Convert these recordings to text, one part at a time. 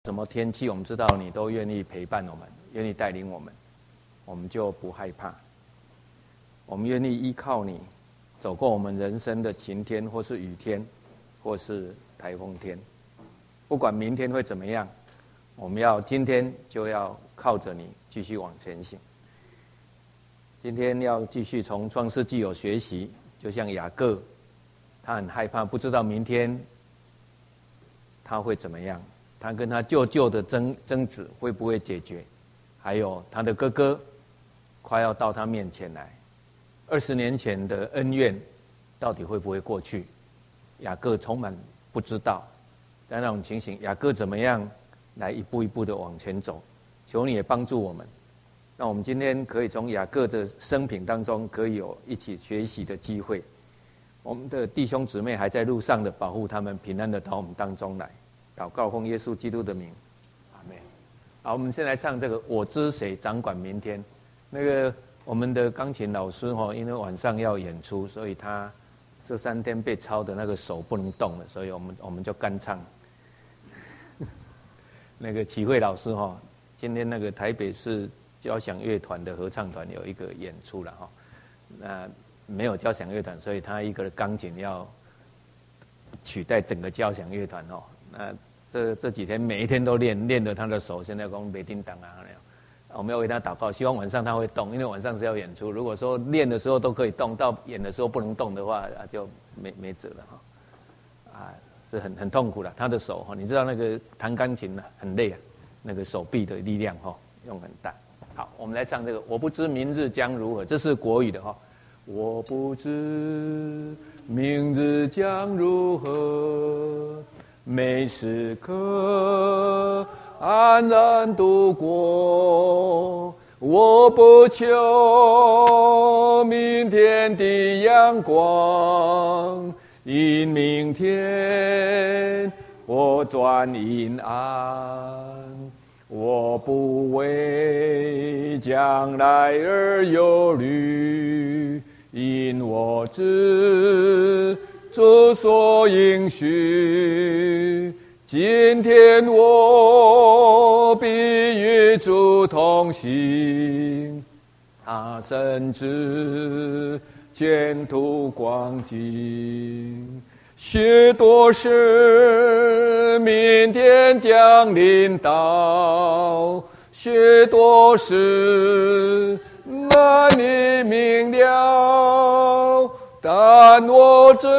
什么天气，我们知道你都愿意陪伴我们，愿意带领我们，我们就不害怕。我们愿意依靠你，走过我们人生的晴天，或是雨天，或是台风天。不管明天会怎么样，我们今天就要靠着你继续往前行。今天要继续从创世纪有学习，就像雅各，他很害怕，不知道明天他会怎么样。他跟他舅舅的争执会不会解决？还有他的哥哥快要到他面前来，20年前的恩怨到底会不会过去？雅各充满不知道。在那种情形，雅各怎么样来一步一步的往前走？求你也帮助我们，让我们今天可以从雅各的生平当中，可以有一起学习的机会。我们的弟兄姊妹还在路上的，保护他们平安的到我们当中来。祷告奉耶稣基督的名，阿们。好，我们先来唱这个《我知谁掌管明天》。那个我们的钢琴老师因为晚上要演出，所以他这3天被操的那个手不能动了，所以我们就干唱。那个启慧老师今天那个台北市交响乐团的合唱团有一个演出了那没有交响乐团，所以他一个钢琴要取代整个交响乐团那这几天每一天都练着他的手，现在讲没叮当啊，我们要为他祷告，希望晚上他会动，因为晚上是要演出。如果说练的时候都可以动，到演的时候不能动的话，就没辙了是很痛苦的。他的手你知道那个弹钢琴很累那个手臂的力量用很大。好，我们来唱这个我不知明日将如何，这是国语的我不知明日将如何，每时刻安然度过，我不求明天的阳光，因明天我转阴暗，我不为将来而忧虑，因我知主所应许，今天我必与主同行，他深知前途光景，许多事明天将临到，许多事难以明了，但我知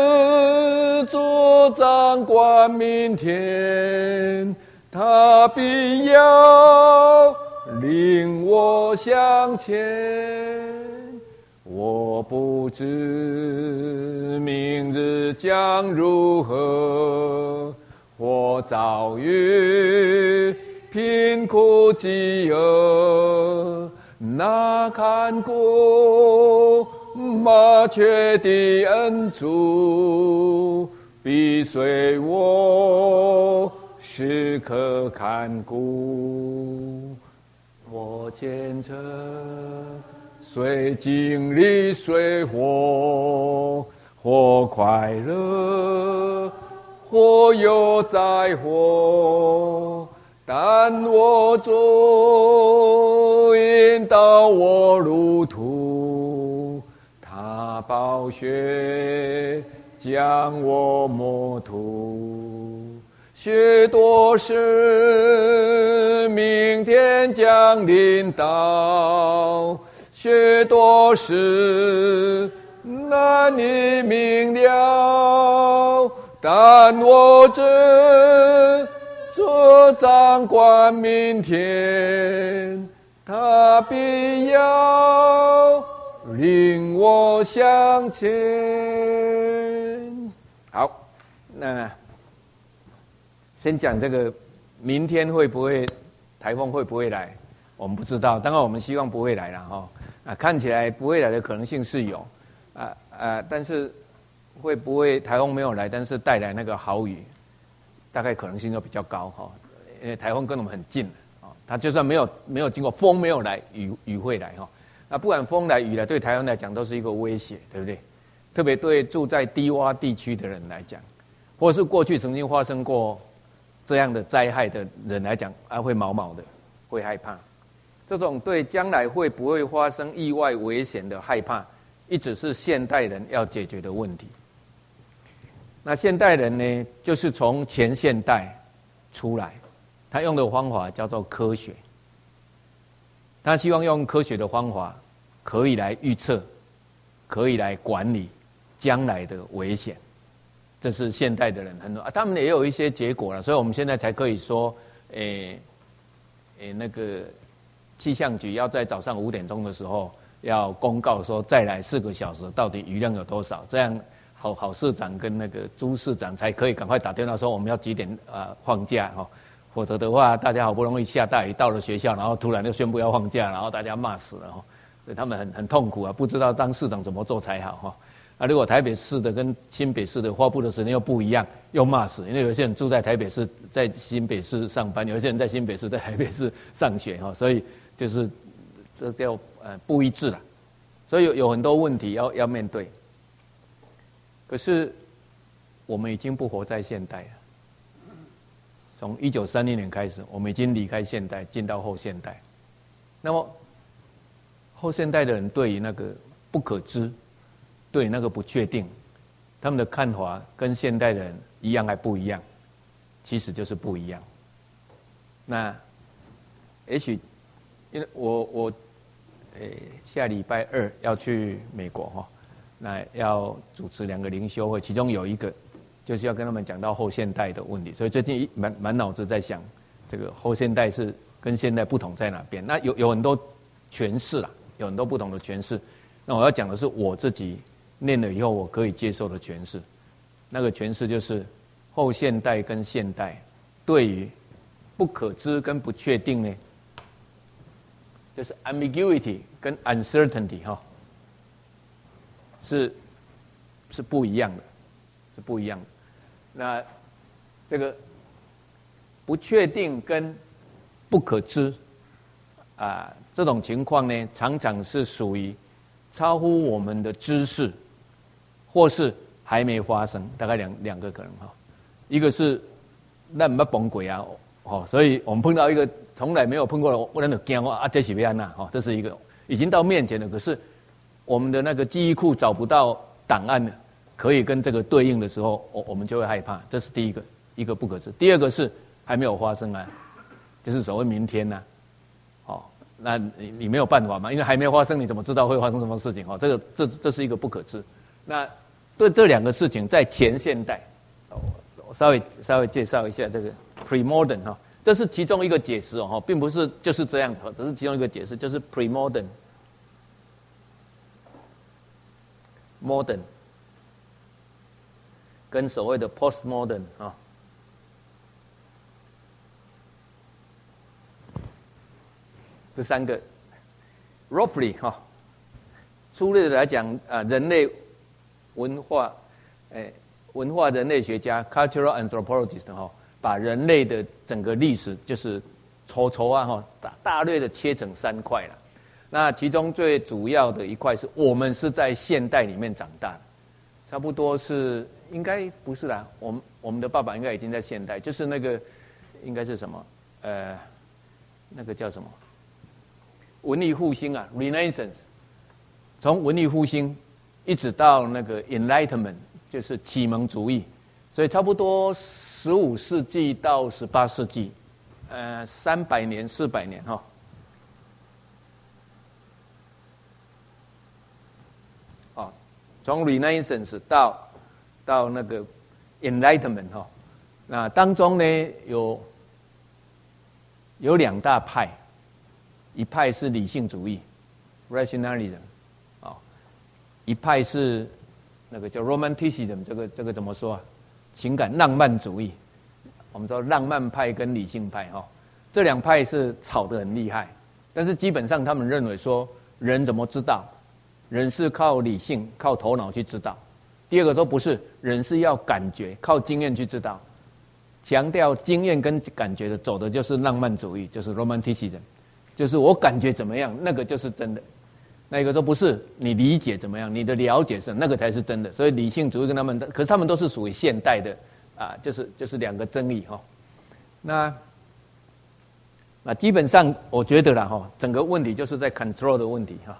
主掌管明天，他必要领我向前。我不知明日将如何，或遭遇贫苦饥饿，那看顾麻雀的恩主必随我时刻看顾，我前程虽经历虽祸，或快乐或有灾祸，但我主引导我路途，他宝血将我抹涂，许多事明天将临到，许多事难以明了，但我知主掌管明天，他必要领我向前。好，那先讲这个明天会不会台风会不会来，我们不知道，当然我们希望不会来了看起来不会来的可能性是有但是会不会台风没有来，但是带来那个豪雨，大概可能性就比较高因为台风跟我们很近它就算没有经过风没有来，雨会来那不管风来雨来，对台湾来讲都是一个威胁，对不对？特别对住在低洼地区的人来讲，或是过去曾经发生过这样的灾害的人来讲啊，会毛毛的，会害怕。这种对将来会不会发生意外危险的害怕，一直是现代人要解决的问题。那现代人呢，就是从前现代出来，他用的方法叫做科学。他希望用科学的方法，可以来预测，可以来管理将来的危险。这是现代的人很多他们也有一些结果了，所以我们现在才可以说，那个气象局要在早上5点钟的时候要公告说再来4个小时，到底雨量有多少？这样郝市长跟那个朱市长才可以赶快打电话说我们要几点放假哈，否则的话大家好不容易下大雨到了学校，然后突然就宣布要放假，然后大家骂死了哈，所以他们很痛苦啊，不知道当市长怎么做才好哈。如果台北市的跟新北市的发布的时间又不一样，又骂死，因为有些人住在台北市，在新北市上班，有些人在新北市，在台北市上学哈，所以就是这叫不一致了，所以有很多问题要面对。可是我们已经不活在现代了，从1930年开始，我们已经离开现代，进到后现代。那么后现代的人对于那个不可知，对那个不确定，他们的看法跟现代人一样还不一样？其实就是不一样。那也许因为我下礼拜2要去美国哈，那要主持2个灵修会，其中有一个就是要跟他们讲到后现代的问题，所以最近满脑子在想这个后现代是跟现代不同在哪边？那有很多诠释啦，有很多不同的诠释。那我要讲的是我自己念了以后我可以接受的诠释，那个诠释就是后现代跟现代对于不可知跟不确定呢，就是 ambiguity 跟 uncertainty 哈，是不一样的，是不一样的。那这个不确定跟不可知这种情况呢，常常是属于超乎我们的知识，或是还没发生，大概两个可能哈。一个是那没崩鬼啊，所以我们碰到一个从来没有碰过的，我那就惊啊，这是要安那这是一个已经到面前了，可是我们的那个记忆库找不到档案可以跟这个对应的时候，我们就会害怕。这是第一个不可知。第二个是还没有发生啊，就是所谓明天呐，那你没有办法嘛，因为还没有发生，你怎么知道会发生什么事情？这是一个不可知。那对这2个事情，在前现代，我稍微介绍一下这个 premodern 哈，这是其中一个解释并不是就是这样子，只是其中一个解释，就是 premodern、modern 跟所谓的 postmodern 这3个 roughly 粗略的来讲人类文化人类学家 cultural anthropologist 把人类的整个历史就是大略的切成3块了。那其中最主要的一块是我们是在现代里面长大，差不多是应该不是啦，我们的爸爸应该已经在现代，就是那个应该是什么那个叫什么文艺复兴啊 Renaissance， 从文艺复兴一直到那个 Enlightenment， 就是启蒙主义，所以差不多15世纪到18世纪，300年400年从 Renaissance 到那个 Enlightenment 那当中呢有2大派，一派是理性主义 Rationalism， 一派是那个叫 Romanticism， 这个怎么说情感浪漫主义。我们说浪漫派跟理性派这2派是吵得很厉害，但是基本上他们认为说人怎么知道？人是靠理性、靠头脑去知道。第二个说不是，人是要感觉，靠经验去知道。强调经验跟感觉的走的就是浪漫主义，就是 Romanticism， 就是我感觉怎么样，那个就是真的。那一个说不是，你理解怎么样，你的了解是那个才是真的。所以理性主义跟他们，可是他们都是属于现代的就是2个争议那基本上我觉得啦哈，整个问题就是在 control 的问题哈。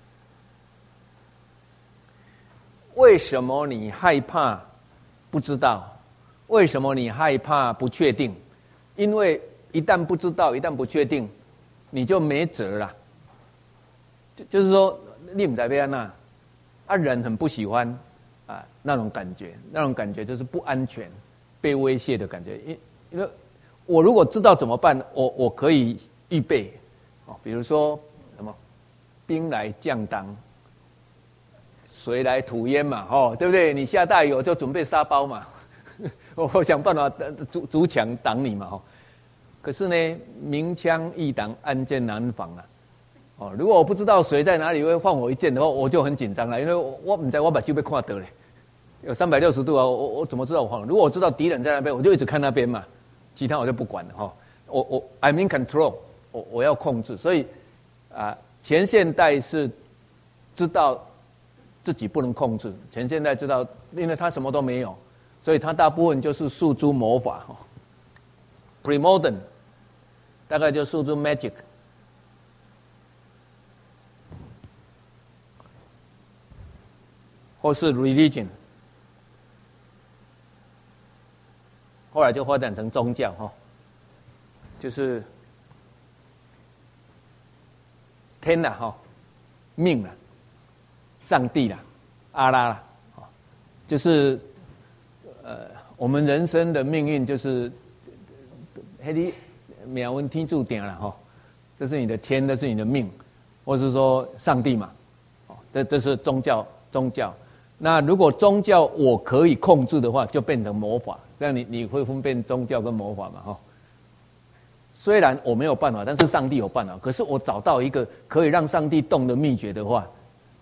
为什么你害怕不知道？为什么你害怕不确定？因为一旦不知道，一旦不确定，你就没辙了。就是说，你不知道要怎样啊，人很不喜欢啊那种感觉，那种感觉就是不安全、被威胁的感觉。因为我如果知道怎么办，我可以预备哦，比如说什么兵来将挡，水来土掩嘛，哦，对不对？你下大雨我就准备沙包嘛，我想办法筑墙挡你嘛，哦。可是呢，明枪易挡，暗箭难防啊。哦，如果我不知道水在哪里会放我一箭的话，我就很紧张了，因为我不知道我把就被看到了，有360度啊，我怎么知道我放？如果我知道敌人在那边，我就一直看那边嘛，其他我就不管了哈。I'm in control， 我要控制，所以前现代是知道自己不能控制，前现代知道，因为他什么都没有，所以他大部分就是诉诸魔法哈。Pre-modern 大概就诉诸 magic， 或是 religion， 后来就发展成宗教哈，就是天啦哈，命啦，上帝啦，阿拉啦，就是我们人生的命运就是那你命运天注定了哈，这是你的天，这是你的命，或是说上帝嘛，这是宗教。那如果宗教我可以控制的话，就变成魔法，这样你会分辨宗教跟魔法嘛哈。虽然我没有办法，但是上帝有办法。可是我找到一个可以让上帝动的秘诀的话，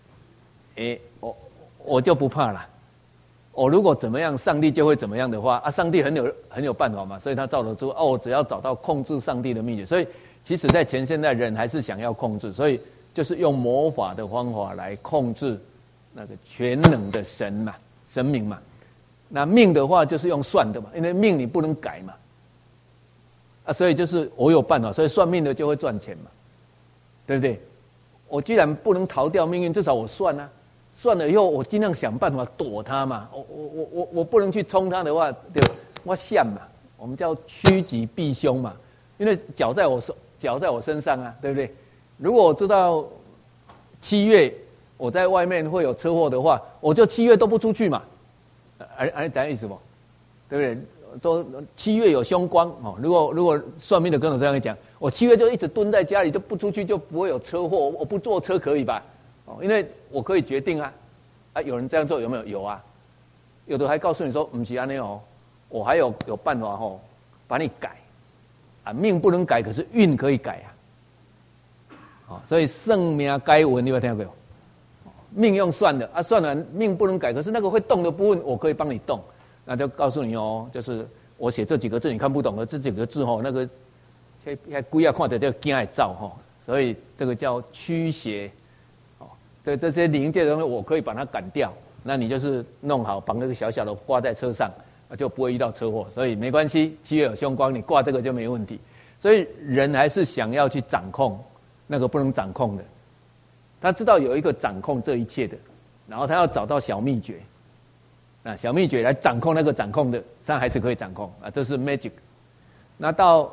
我就不怕了。我如果怎么样，上帝就会怎么样的话啊，上帝很有办法嘛，所以他造得出我只要找到控制上帝的秘诀。所以其实在前现代人还是想要控制，所以就是用魔法的方法来控制那个全能的神嘛，神明嘛。那命的话就是用算的嘛，因为命你不能改嘛，所以就是我有办法，所以算命的就会赚钱嘛，对不对？我既然不能逃掉命运，至少我算啊。算了以后，我尽量想办法躲它嘛。我不能去冲它的话，对吧？我想嘛，我们叫趋吉避凶嘛。因为脚在我身上啊，对不对？如果我知道7月我在外面会有车祸的话，我就7月都不出去嘛。懂意思不？对不对？说7月有凶光哦。如果算命的跟我这样讲，我7月就一直蹲在家里，就不出去，就不会有车祸。我不坐车可以吧？因为我可以决定啊，有人这样做有没有？有啊，有的还告诉你说不是这样哦，我还有办法哦，把你改啊，命不能改，可是运可以改啊，所以圣命改运你有听过？命用算的啊，算了命不能改，可是那个会动的部分我可以帮你动，那就告诉你哦，就是我写这几个字你看不懂的这几个字哦，那个还鬼啊看着就惊来照哈，所以这个叫驱邪。这些灵界的东西，我可以把它赶掉。那你就是弄好，绑那个小小的挂在车上，就不会遇到车祸。所以没关系，7月有凶光，你挂这个就没问题。所以人还是想要去掌控那个不能掌控的。他知道有一个掌控这一切的，然后他要找到小秘诀，小秘诀来掌控那个掌控的，他还是可以掌控啊。这是 magic。那到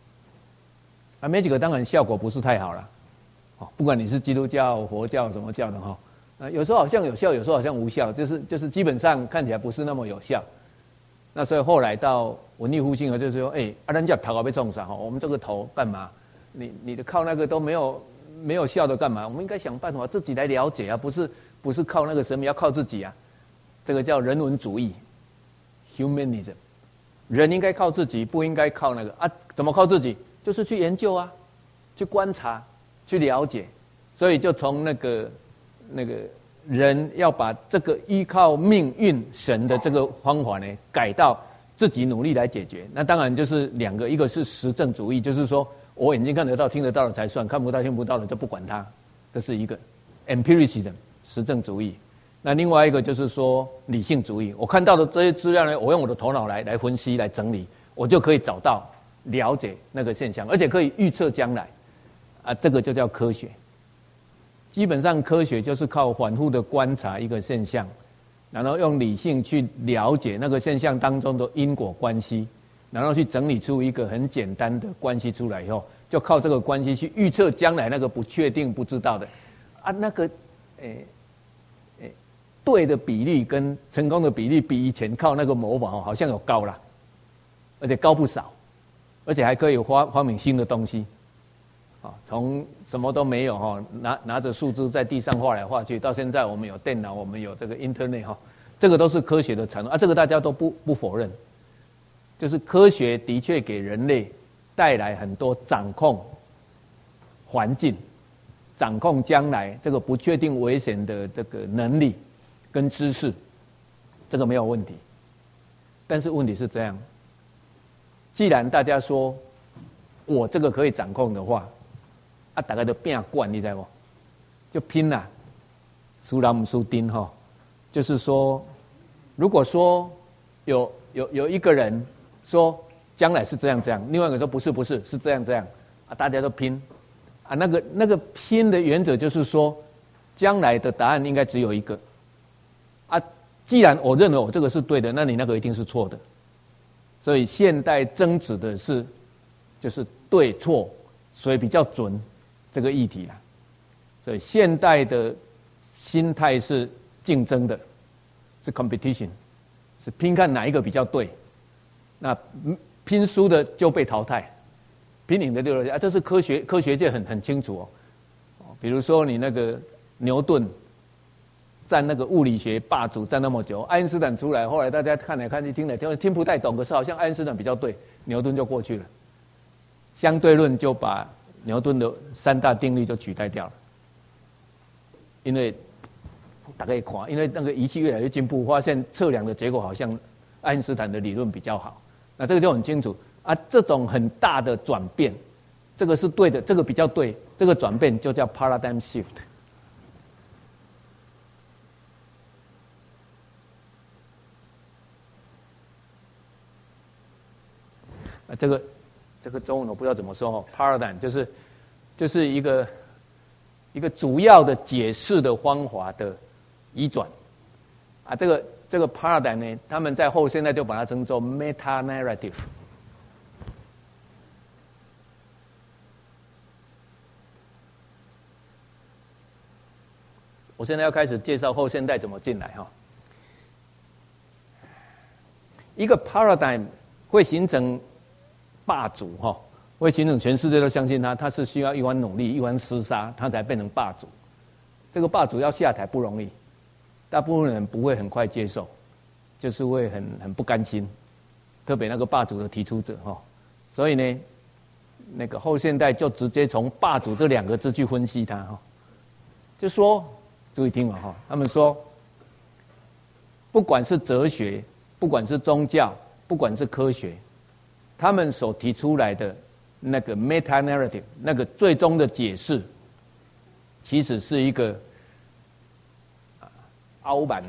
magic 当然效果不是太好了。不管你是基督教、佛教什么教的哈，有时候好像有效，有时候好像无效，就是基本上看起来不是那么有效。那所以后来到文艺复兴了，就是说，人家头要被冲上哈，我们这个头干嘛？你的靠那个都没有效的干嘛？我们应该想办法自己来了解啊，不是靠那个神明，要靠自己啊。这个叫人文主义 （humanism）， 人应该靠自己，不应该靠那个啊？怎么靠自己？就是去研究啊，去观察。去了解，所以就从那个人要把这个依靠命运神的这个方法呢，改到自己努力来解决。那当然就是两个，一个是实证主义，就是说我眼睛看得到、听得到的才算，看不到、听不到的就不管它，这是一个 empiricism 实证主义。那另外一个就是说理性主义，我看到的这些资料呢，我用我的头脑来分析、来整理，我就可以找到了解那个现象，而且可以预测将来，啊，这个就叫科学。基本上科学就是靠反复的观察一个现象，然后用理性去了解那个现象当中的因果关系，然后去整理出一个很简单的关系出来以后，就靠这个关系去预测将来那个不确定不知道的，啊，那个，对的比例跟成功的比例比以前靠那个模仿好像有高了，而且高不少，而且还可以发明新的东西。从什么都没有拿着树枝在地上画来画去，到现在我们有电脑，我们有这个 Internet 这个都是科学的产物啊，这个大家都不否认。就是科学的确给人类带来很多掌控环境、掌控将来这个不确定危险的这个能力跟知识，这个没有问题。但是问题是这样，既然大家说我这个可以掌控的话，啊，大家都拼惯，你知道不？就拼啦，输人不输丁哈。就是说，如果说有一个人说将来是这样这样，另外一个说不是是这样这样，啊，大家都拼，啊，那个拼的原则就是说，将来的答案应该只有一个，啊，既然我认为我这个是对的，那你那个一定是错的。所以现代争执的是，就是对错，所以比较准。这个议题啦，所以现代的心态是竞争的，是 competition， 是拼看哪一个比较对，那拼输的就被淘汰，拼赢的就留下。这是科学界很清楚比如说你那个牛顿占那个物理学霸主占那么久，爱因斯坦出来，后来大家看来看去听来听不太懂，可是好像爱因斯坦比较对，牛顿就过去了，相对论就把牛顿的3大定律就取代掉了，因为大家看，因为那个仪器越来越进步，发现测量的结果好像爱因斯坦的理论比较好，那这个就很清楚啊。这种很大的转变，这个是对的，这个比较对，这个转变就叫 paradigm shift。这个中文我不知道怎么说paradigm 就是一个主要的解释的方法的移转啊，这个 paradigm 呢，他们在后现代就把它称作 meta narrative。我现在要开始介绍后现代怎么进来一个 paradigm 会形成霸主会形成全世界都相信他是需要一番努力一番厮杀他才变成霸主。这个霸主要下台不容易，大部分人不会很快接受，就是会很不甘心，特别那个霸主的提出者所以呢，那个后现代就直接从霸主这2个字去分析它就说注意听他们说，不管是哲学，不管是宗教，不管是科学，他们所提出来的那个 meta narrative 那个最终的解释，其实是一个凹版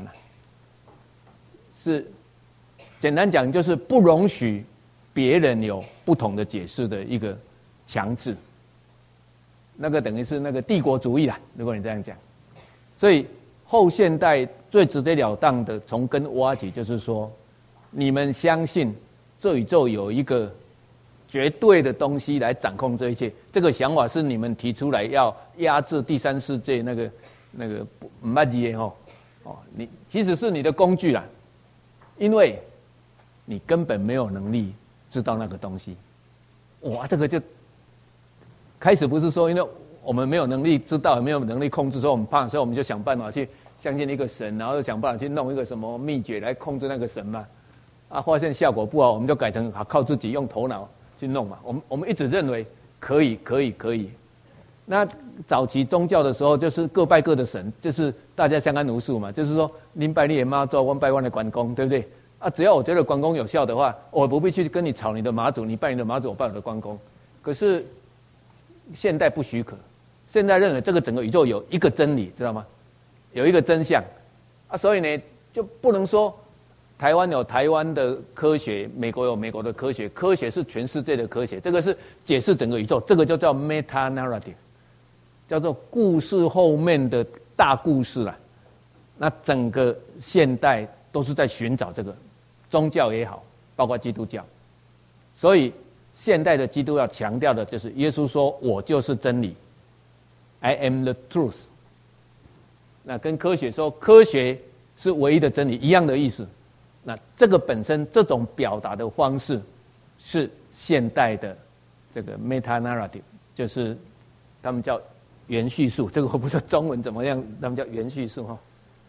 是简单讲就是不容许别人有不同的解释的一个强制，那个等于是那个帝国主义啦，如果你这样讲。所以后现代最直截了当的从根挖起，就是说，你们相信这宇宙有一个绝对的东西来掌控这一切，这个想法是你们提出来要压制第三世界那个不捌字你其实是你的工具啦，因为你根本没有能力知道那个东西。哇，这个就开始不是说因为我们没有能力知道，也没有能力控制，所以我们怕，所以我们就想办法去相信一个神，然后又想办法去弄一个什么秘诀来控制那个神嘛。啊，发现效果不好，我们就改成靠自己用头脑去弄嘛。我们一直认为可以。那早期宗教的时候，就是各拜各的神，就是大家相安无事嘛。就是说，您拜你的妈祖，我拜我的关公，对不对？啊，只要我觉得关公有效的话，我不必去跟你吵你的妈祖，你拜你的妈祖，我拜我的关公。可是现代不许可。现在认为这个整个宇宙有一个真理，知道吗？有一个真相啊，所以呢就不能说台湾有台湾的科学，美国有美国的科学，科学是全世界的科学，这个是解释整个宇宙，这个就叫 meta narrative， 叫做故事后面的大故事啦。那整个现代都是在寻找这个，宗教也好，包括基督教，所以现代的基督教强调的就是耶稣说：“我就是真理 ，I am the truth。”那跟科学说科学是唯一的真理一样的意思。那这个本身这种表达的方式是现代的这个 meta narrative， 就是他们叫原叙述，这个我不知道中文怎么样，他们叫原叙述哈。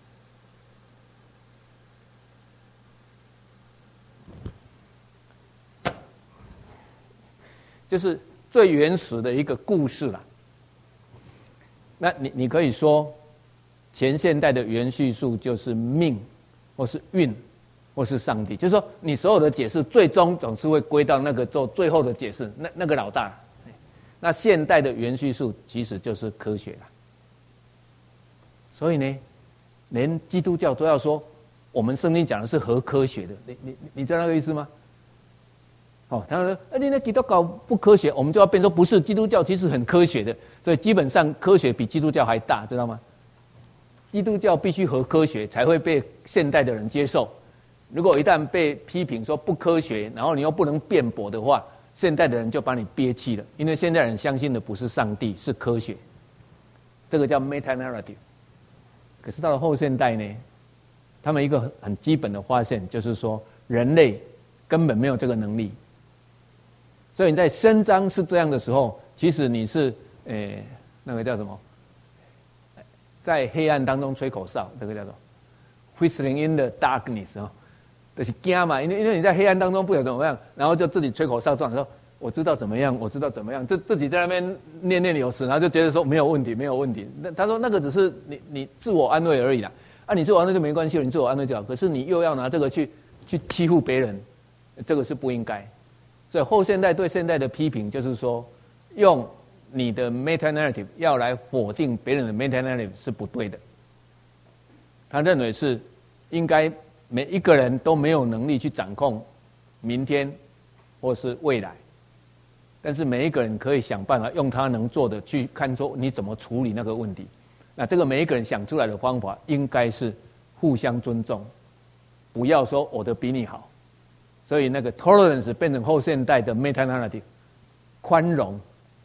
就是最原始的一个故事啦。那你可以说，前现代的原叙述就是命，或是运，或是上帝。就是说，你所有的解释最终总是会归到那个做最后的解释，那个老大。那现代的原叙述其实就是科学啦。所以呢，连基督教都要说，我们圣经讲的是合科学的。你知道那个意思吗？哦，他说：“你那基督教不科学，我们就要变说不是基督教，其实很科学的。所以基本上科学比基督教还大，知道吗？基督教必须合科学才会被现代的人接受。如果一旦被批评说不科学，然后你又不能辩驳的话，现代的人就把你憋气了。因为现代人相信的不是上帝，是科学。这个叫 meta narrative。可是到了后现代呢，他们一个很基本的发现就是说，人类根本没有这个能力。”所以你在伸张是这样的时候，其实你是那个叫什么，在黑暗当中吹口哨，这个叫做 whistling in the darkness 啊，就是惊嘛，因为你在黑暗当中不晓得怎么样，然后就自己吹口哨，这样说我知道怎么样，我知道怎么样，自己在那边念念有词，然后就觉得说没有问题，没有问题。那他说那个只是你自我安慰而已啦，啊，你自我安慰就没关系了，你自我安慰就好。可是你又要拿这个去欺负别人，这个是不应该。所以后现代对现代的批评就是说，用你的 meta narrative 要来否定别人的 meta narrative 是不对的。他认为是应该每一个人都没有能力去掌控明天或是未来，但是每一个人可以想办法用他能做的去看说你怎么处理那个问题。那这个每一个人想出来的方法应该是互相尊重，不要说我的比你好。所以那个 tolerance 变成后现代的 meta narrative， 宽容，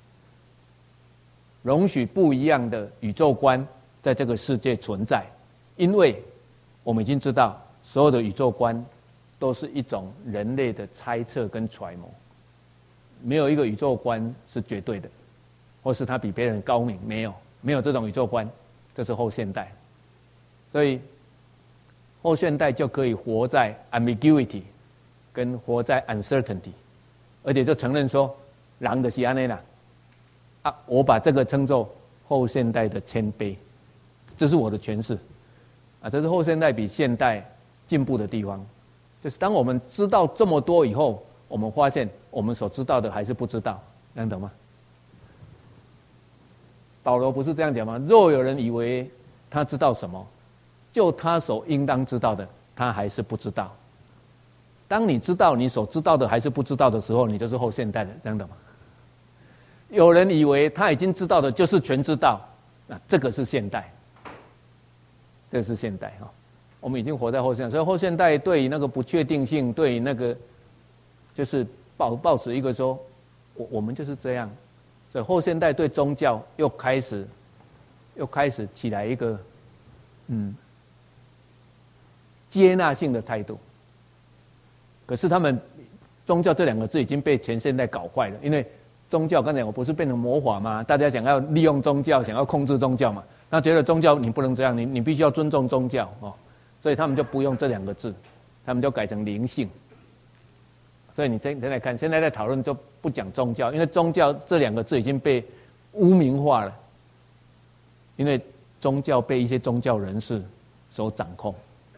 容许不一样的宇宙观在这个世界存在，因为我们已经知道所有的宇宙观都是一种人类的猜测跟揣摩，没有一个宇宙观是绝对的，或是它比别人高明，没有这种宇宙观，这是后现代。所以后现代就可以活在 ambiguity。跟活在 uncertainty， 而且就承认说，人就是安尼啦，啊，我把这个称作后现代的谦卑，这是我的诠释，啊，这是后现代比现代进步的地方，就是当我们知道这么多以后，我们发现我们所知道的还是不知道，能懂吗？保罗不是这样讲吗？若有人以为他知道什么，就他所应当知道的，他还是不知道。当你知道你所知道的还是不知道的时候，你就是后现代的，这样的吗？有人以为他已经知道的就是全知道，那这个是现代，这个是现代哈。我们已经活在后现代，所以后现代对于那个不确定性，对于那个就是抱持一个说，我们就是这样。所以后现代对宗教又开始起来一个接纳性的态度。可是他们宗教这两个字已经被前现代搞坏了，因为宗教刚才我不是变成魔法吗？大家想要利用宗教，想要控制宗教嘛，那觉得宗教你不能这样，你必须要尊重宗教哦，所以他们就不用这两个字，他们就改成灵性。所以你再来看，现在在讨论就不讲宗教，因为宗教这两个字已经被污名化了，因为宗教被一些宗教人士所掌控，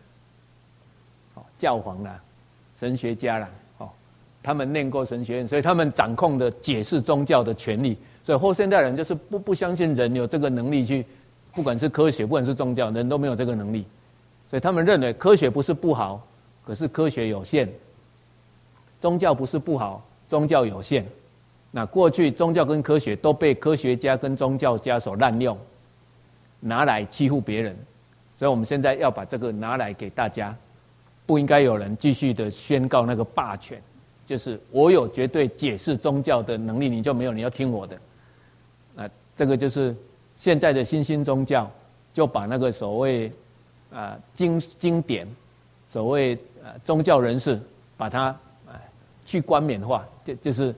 教皇啦。神学家啦，他们念过神学院，所以他们掌控的解释宗教的权利。所以后现代人就是不相信人有这个能力去，不管是科学，不管是宗教，人都没有这个能力。所以他们认为科学不是不好， 可是科学有限。宗教不是不好，宗教有限。那过去宗教跟科学都被科学家跟宗教家所滥用，拿来欺负别人。所以我们现在要把这个拿来给大家，不应该有人继续的宣告那个霸权，就是我有绝对解释宗教的能力，你就没有，你要听我的。那这个就是现在的新兴宗教，就把那个所谓经典，所谓宗教人士，把它去冠冕化，就是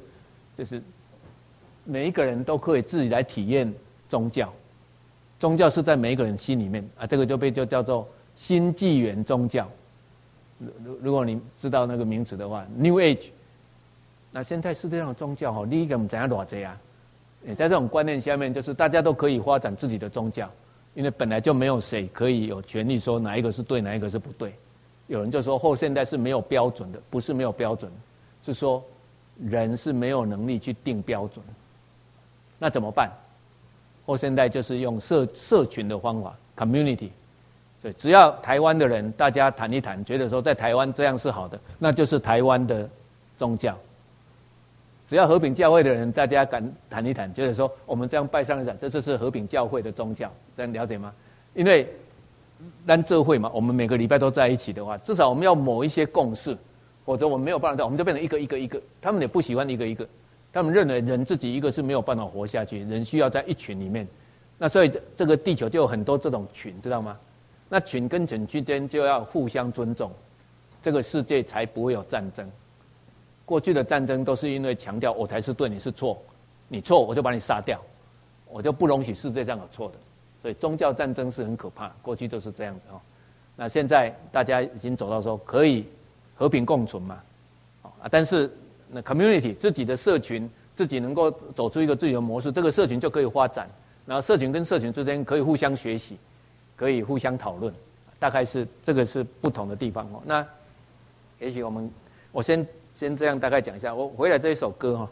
每一个人都可以自己来体验宗教。宗教是在每一个人心里面这个就叫做新纪元宗教。如果你知道那个名词的话 ，New Age。那现在世界上的宗教你根本怎样多少啊？在这种观念下面，就是大家都可以发展自己的宗教，因为本来就没有谁可以有权利说哪一个是对，哪一个是不对。有人就说后现代是没有标准的，不是没有标准，是说人是没有能力去定标准。那怎么办？后现代就是用社群的方法 ，community。所以只要台湾的人大家谈一谈，觉得说在台湾这样是好的，那就是台湾的宗教。只要和平教会的人大家敢谈一谈，觉得说我们这样拜上一场，这就是和平教会的宗教，这样了解吗？因为咱这会嘛，我们每个礼拜都在一起的话，至少我们要某一些共识，否则我们没有办法，我们就变成一个。他们也不喜欢一个，他们认为人自己一个是没有办法活下去，人需要在一群里面。那所以这个地球就有很多这种群，知道吗？那群跟群之间就要互相尊重，这个世界才不会有战争。过去的战争都是因为强调我才是对，你是错，你错我就把你杀掉，我就不容许世界上有错的。所以宗教战争是很可怕，过去都是这样子那现在大家已经走到说可以和平共存嘛，但是那 community 自己的社群自己能够走出一个自己的模式，这个社群就可以发展，然后社群跟社群之间可以互相学习，可以互相讨论，大概是这个是不同的地方那也许我先这样大概讲一下，我回来这一首歌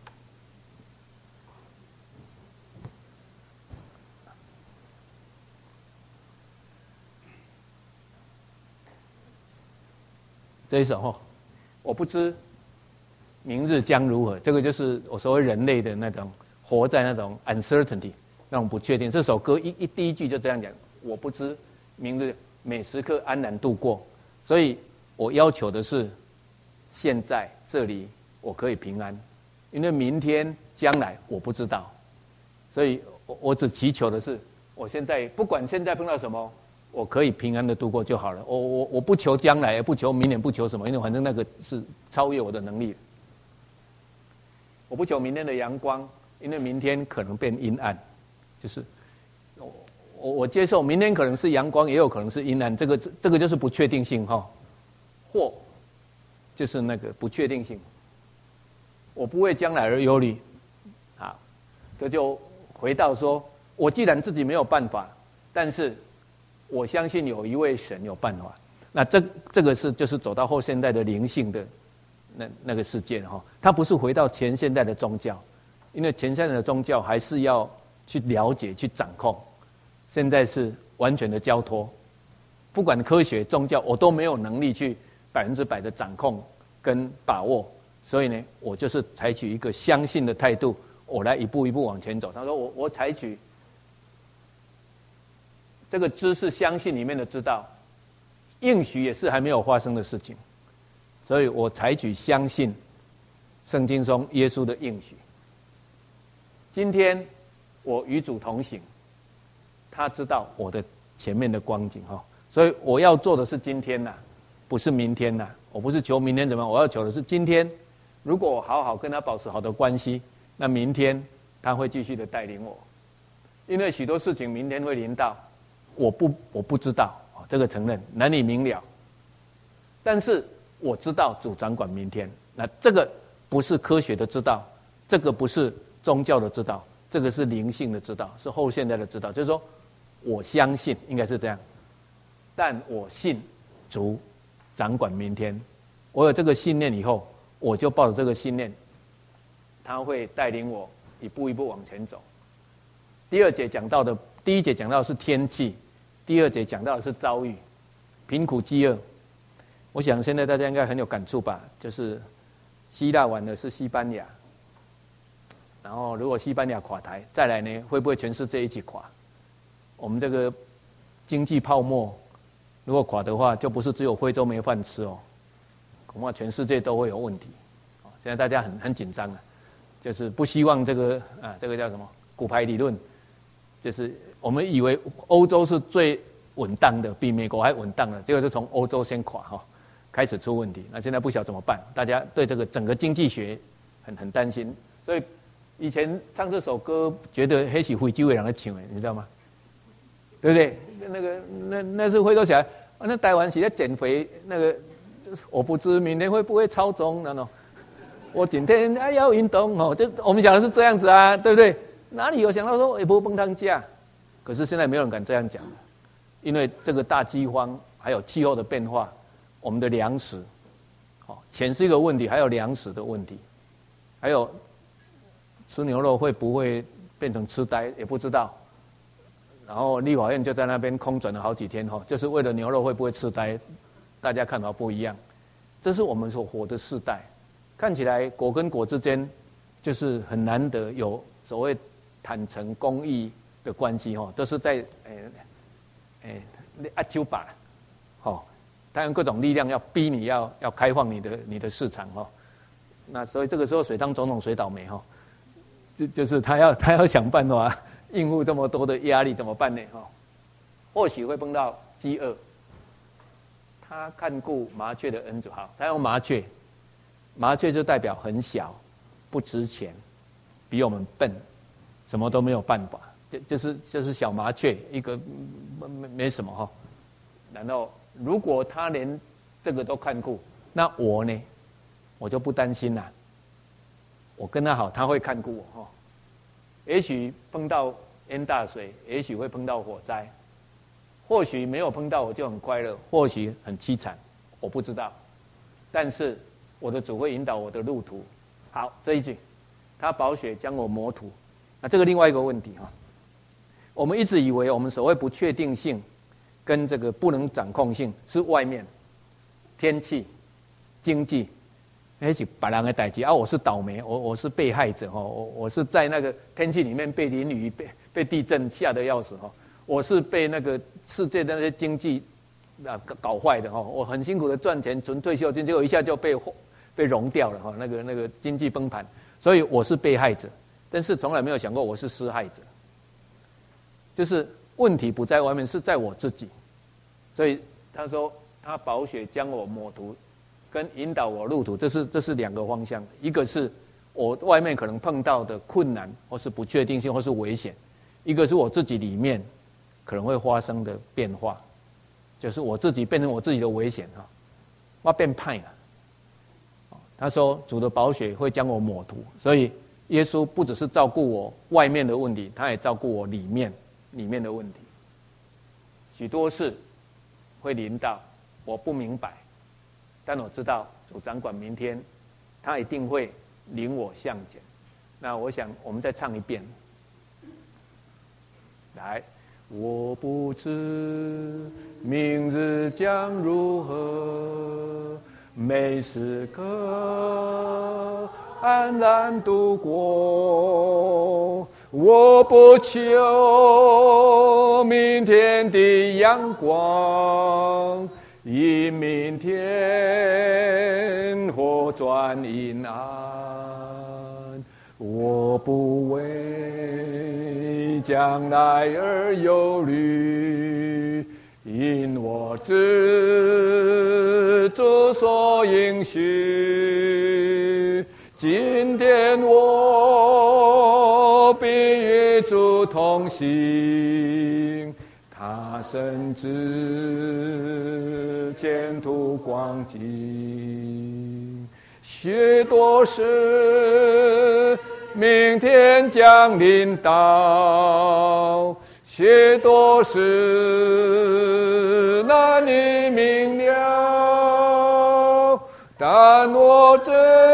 这一首我不知明日将如何，这个就是我所谓人类的那种活在那种 uncertainty 那种不确定。这首歌第一句就这样讲，我不知明日每时刻安然度过，所以我要求的是现在这里我可以平安，因为明天将来我不知道，所以我只祈求的是我现在不管现在碰到什么，我可以平安的度过就好了。我不求将来，也不求明年，不求什么，因为反正那个是超越我的能力。我不求明天的阳光，因为明天可能变阴暗，就是我接受明天可能是阳光，也有可能是阴暗，这个就是不确定性或就是那个不确定性。我不为将来而忧虑，这就回到说，我既然自己没有办法，但是我相信有一位神有办法。那这个就是走到后现代的灵性的那个世界它不是回到前现代的宗教，因为前现代的宗教还是要去了解、去掌控，现在是完全的交托，不管科学、宗教，我都没有能力去100%的掌控跟把握，所以呢，我就是采取一个相信的态度，我来一步一步往前走。他说我采取这个知是相信里面的知道，应许也是还没有发生的事情，所以我采取相信圣经中耶稣的应许。今天我与主同行，他知道我的前面的光景所以我要做的是今天不是明天我不是求明天怎么样，我要求的是今天。如果我好好跟他保持好的关系，那明天他会继续的带领我，因为许多事情明天会临到，我不知道这个承认难以明了，但是我知道主掌管明天。那这个不是科学的知道，这个不是宗教的知道，这个是灵性的知道，是后现代的知道。就是说我相信，应该是这样，但我信主掌管明天。我有这个信念以后，我就抱着这个信念，他会带领我一步一步往前走。第一节讲到的是天气，第二节讲到的是遭遇，贫苦饥饿。 我想现在大家应该很有感触吧，就是希腊完的是西班牙，然后如果西班牙垮台，再来呢，会不会全世界一起垮？我们这个经济泡沫如果垮的话，就不是只有非洲没饭吃哦，恐怕全世界都会有问题。现在大家很紧张啊，就是不希望这个叫什么骨牌理论，就是我们以为欧洲是最稳当的，比美国还稳当的，结果是从欧洲先垮哈。开始出问题，那现在不晓得怎么办，大家对这个整个经济学很担心，所以以前唱这首歌，觉得那是非洲的人在唱的，你知道吗？对不对？那是非洲小孩，那台湾是在减肥，那个我不知明天会不会超重，那种我今天要运动哦，就我们讲的是这样子啊，对不对？哪里有想到说也不会崩汤价？可是现在没有人敢这样讲了，因为这个大饥荒还有气候的变化。我们的粮食，钱是一个问题，还有粮食的问题，还有吃牛肉会不会变成痴呆也不知道。然后立法院就在那边空转了好几天，就是为了牛肉会不会痴呆，大家看法不一样。这是我们所活的世代，看起来国跟国之间就是很难得有所谓坦诚公义的关系，都是在阿丘把，他用各种力量要逼你要开放你的市场那所以这个时候谁当总统谁倒霉就是他要想办法应付这么多的压力怎么办呢或许会碰到饥饿，他看顾麻雀的恩主他用麻雀就代表很小不值钱，比我们笨，什么都没有办法，就是小麻雀一个没什么然后如果他连这个都看顾，那我呢？我就不担心啦。我跟他好，他会看顾我也许碰到淹大水，也许会碰到火灾，或许没有碰到我就很快乐，或许很凄惨，我不知道。但是我的主会引导我的路途。好，这一句，他宝血将我磨土。那这个另外一个问题我们一直以为我们所谓不确定性。跟这个不能掌控性是外面天气、经济，那是别人的代志我是倒霉，我是被害者我是在那个天气里面被淋雨、被地震吓得要死我是被那个世界的那些经济搞坏的我很辛苦的赚钱存退休金，结果一下就被融掉了那个经济崩盘，所以我是被害者，但是从来没有想过我是施害者，就是问题不在外面，是在我自己。所以他说他宝血将我抹涂，跟引导我路途，这是两个方向。一个是我外面可能碰到的困难，或是不确定性，或是危险；一个是我自己里面可能会发生的变化，就是我自己变成我自己的危险我变派了。他说主的宝血会将我抹涂，所以耶稣不只是照顾我外面的问题，他也照顾我里面的问题。许多事会临到我不明白，但我知道主掌管明天，他一定会领我向前。那我想我们再唱一遍，来，我不知明日将如何，每时刻安然度过，我不求明天的阳光，因明天火转阴暗，我不为将来而忧虑，因我知主所应许。今天我必与主同行，他深知前途光景，许多事明天将临到，许多事难以明了，但我知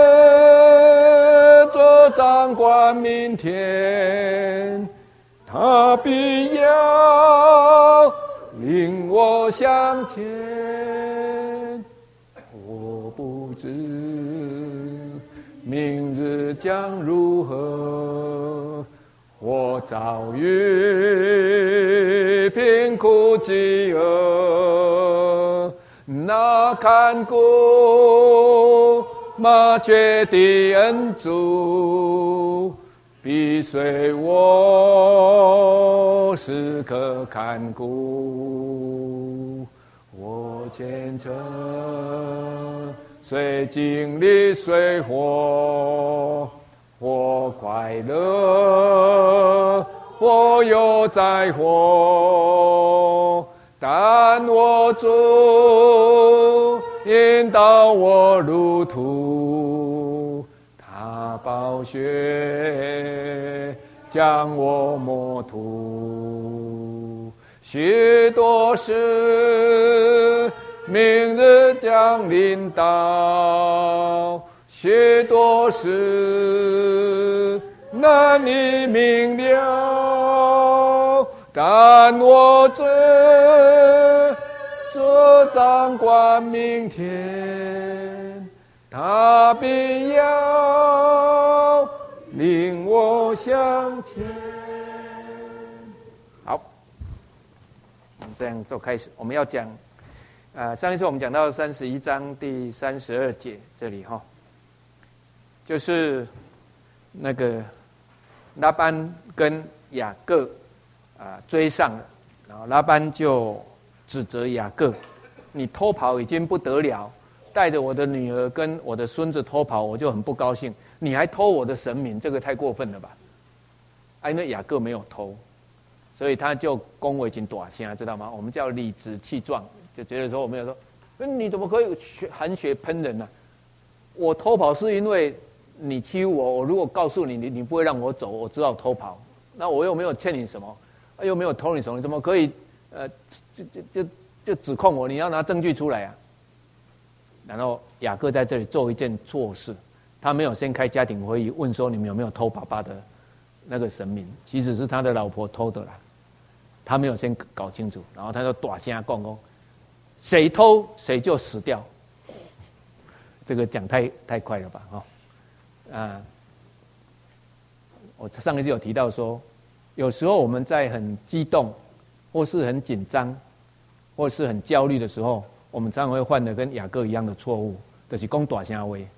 主掌管明天，他必要领我向前。 不知明日将如何。我遭遇贫苦饥饿，那看顾麻雀的恩主，必随我时刻看顾。我虔诚虽经历虽活，我快乐，我有灾祸，但我主引导我路途，他宝血将我抹涂。许多事明日将临到，许多事难以明了，但我这掌管明天，他必要领我向前。好，我们这样做开始，我们要讲上一次我们讲到31章第32节这里哈，就是那个拉班跟雅各追上了，然后拉班就指责雅各，你偷跑已经不得了，带着我的女儿跟我的孙子偷跑，我就很不高兴，你还偷我的神明，这个太过分了吧？因为雅各没有偷，所以他就恭维请大声，知道吗？我们叫理直气壮，就觉得说我没有说，你怎么可以含血喷人呢？我偷跑是因为你欺负我，我如果告诉你，你不会让我走，我只好偷跑。那我又没有欠你什么，又没有偷你什么，你怎么可以就指控我？你要拿证据出来啊！然后雅各在这里做一件错事，他没有先开家庭会议，问说你们有没有偷爸爸的那个神明，其实是他的老婆偷的啦，他没有先搞清楚，然后他就大声讲，谁偷谁就死掉。这个讲太快了吧，我上一次有提到说，有时候我们在很激动，或是很紧张，或是很焦虑的时候，我们常常会犯的跟雅各一样的错误，就是讲大声话。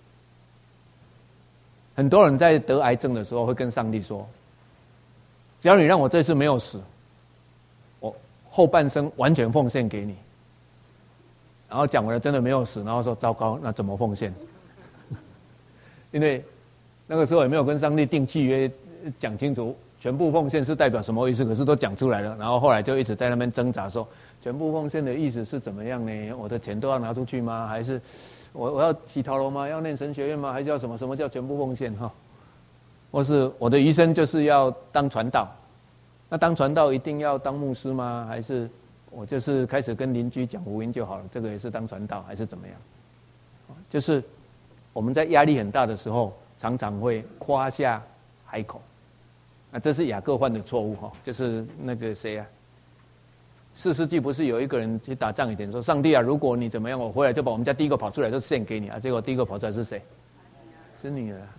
很多人在得癌症的时候会跟上帝说，只要你让我这次没有死，我后半生完全奉献给你。然后讲完了真的没有死，然后说糟糕，那怎么奉献？因为那个时候也没有跟上帝定契约，讲清楚全部奉献是代表什么意思，可是都讲出来了，然后后来就一直在那边挣扎说，全部奉献的意思是怎么样呢？我的钱都要拿出去吗？还是我要洗头楼吗？要念神学院吗？还是要什么？什么叫全部奉献哈？或是我的余生就是要当传道？那当传道一定要当牧师吗？还是我就是开始跟邻居讲福音就好了？这个也是当传道还是怎么样？就是我们在压力很大的时候，常常会夸下海口。这是雅各犯的错误哈，就是那个谁啊，4世纪不是有一个人去打仗一点说，上帝啊，如果你怎么样，我回来就把我们家第一个跑出来就献给你啊。结果第一个跑出来是谁？是女儿。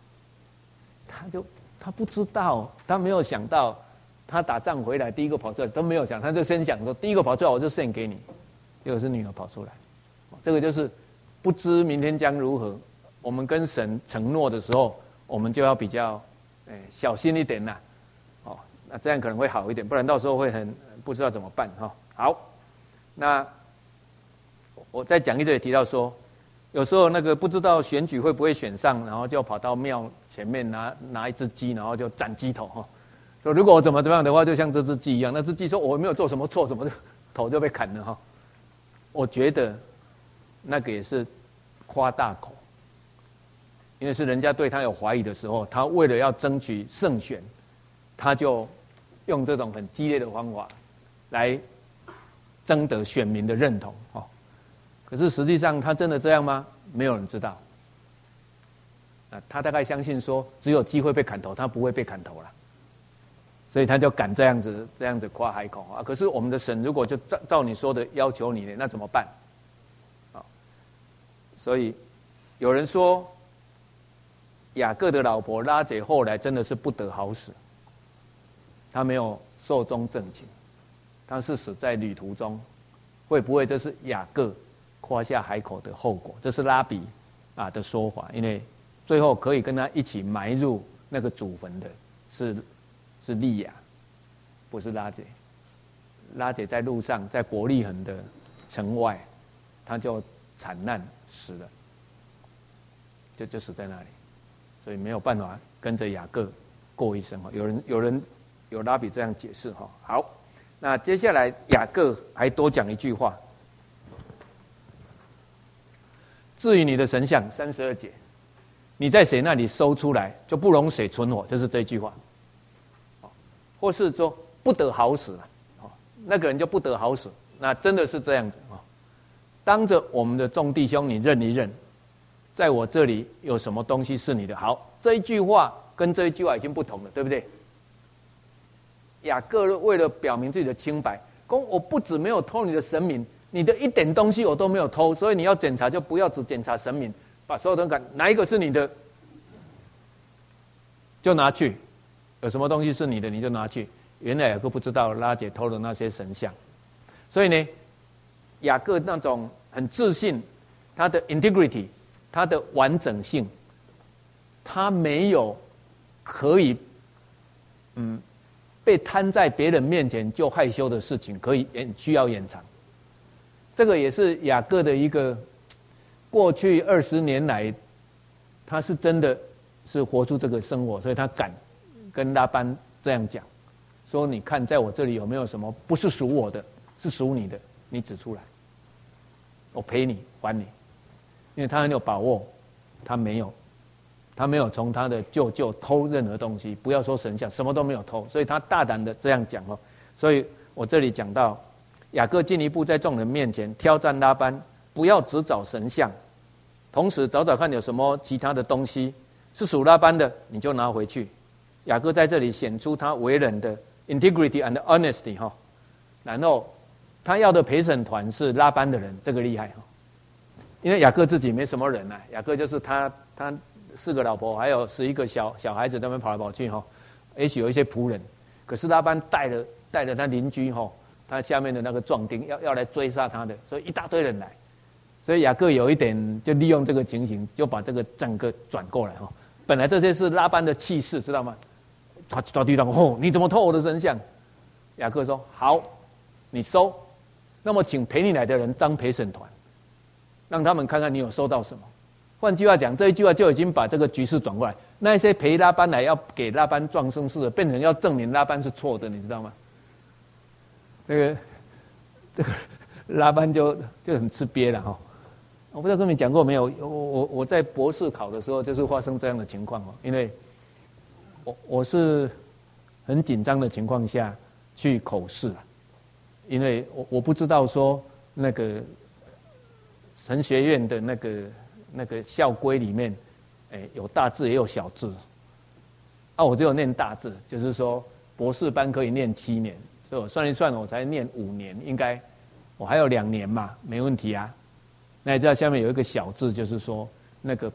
他不知道，他没有想到，他打仗回来第一个跑出来都没有想，他就先想说第一个跑出来我就献给你，结果是女儿跑出来。这个就是不知明天将如何。我们跟神承诺的时候，我们就要比较小心一点啦，那这样可能会好一点，不然到时候会很不知道怎么办哈。好，那我再讲一次也提到说，有时候那个不知道选举会不会选上，然后就跑到庙前面拿一只鸡，然后就斩鸡头哈。说如果我怎么样的话，就像这只鸡一样，那只鸡说我没有做什么错，什么头就被砍了哈。我觉得那个也是夸大口。因为是人家对他有怀疑的时候，他为了要争取胜选，他就用这种很激烈的方法来争得选民的认同。可是实际上他真的这样吗？没有人知道。他大概相信说，只有鸡会被砍头，他不会被砍头了，所以他就敢这样子夸海口啊。可是我们的神如果就照你说的要求你呢，那怎么办？ 所以有人说，雅各的老婆拉结后来真的是不得好死，她没有寿终正寝，她是死在旅途中。会不会这是雅各夸下海口的后果？这是拉比的说法，因为最后可以跟他一起埋入那个祖坟的是利亚，不是拉结。拉结在路上，在伯利恒的城外，他就惨难死了，就死在那里，所以没有办法跟着雅各过一生。有拉比这样解释哈。好，那接下来雅各还多讲一句话。至于你的神像，32节，你在谁那里搜出来，就不容水存活，就是这句话。或是说不得好死了，那个人就不得好死，那真的是这样子啊。当着我们的众弟兄，你认一认，在我这里有什么东西是你的？好，这一句话跟这一句话已经不同了，对不对？雅各为了表明自己的清白，说我不止没有偷你的神明，你的一点东西我都没有偷，所以你要检查就不要只检查神明，把所有东西哪一个是你的就拿去，有什么东西是你的你就拿去。原来雅各不知道拉结偷了那些神像，所以呢，雅各那种很自信，他的 integrity， 他的完整性，他没有可以被摊在别人面前就害羞的事情，可以需要掩藏。这个也是雅各的一个过去20年来，他是真的是活出这个生活，所以他敢跟拉班这样讲，说你看在我这里有没有什么不是属我的，是属你的，你指出来，我赔你还你。因为他很有把握，他没有从他的舅舅偷任何东西，不要说神像，什么都没有偷，所以他大胆的这样讲哦。所以我这里讲到，雅各进一步在众人面前挑战拉班，不要只找神像，同时找找看有什么其他的东西是属拉班的，你就拿回去。雅各在这里显出他为人的 integrity and honesty 哈，然后他要的陪审团是拉班的人，这个厉害哈。因为雅各自己没什么人啊，雅各就是他4个老婆，还有11个小孩子，他们跑来跑去哈，也许有一些仆人，可是拉班带了他邻居哈，他下面的那个壮丁要来追杀他的，所以一大堆人来，所以雅各有一点就利用这个情形，就把这个整个转过来哈。本来这些是拉班的气势，知道吗？抓地上哦，你怎么偷我的神像？雅各说好，你收，那么请陪你来的人当陪审团。让他们看看你有收到什么。换句话讲，这一句话就已经把这个局势转过来。那一些陪拉班来要给拉班壮声势的，变成要证明拉班是错的，你知道吗？这个拉班就很吃瘪了哈。我不知道跟你讲过没有？我在博士考的时候就是发生这样的情况哦，因为我是很紧张的情况下去口试啊，因为我不知道说那个。神学院的那个校规里面，有大字也有小字，我只有念大字，就是说博士班可以念7年，所以我算一算，我才念5年，应该我还有2年嘛，没问题啊。那你知道下面有一个小字，就是说那个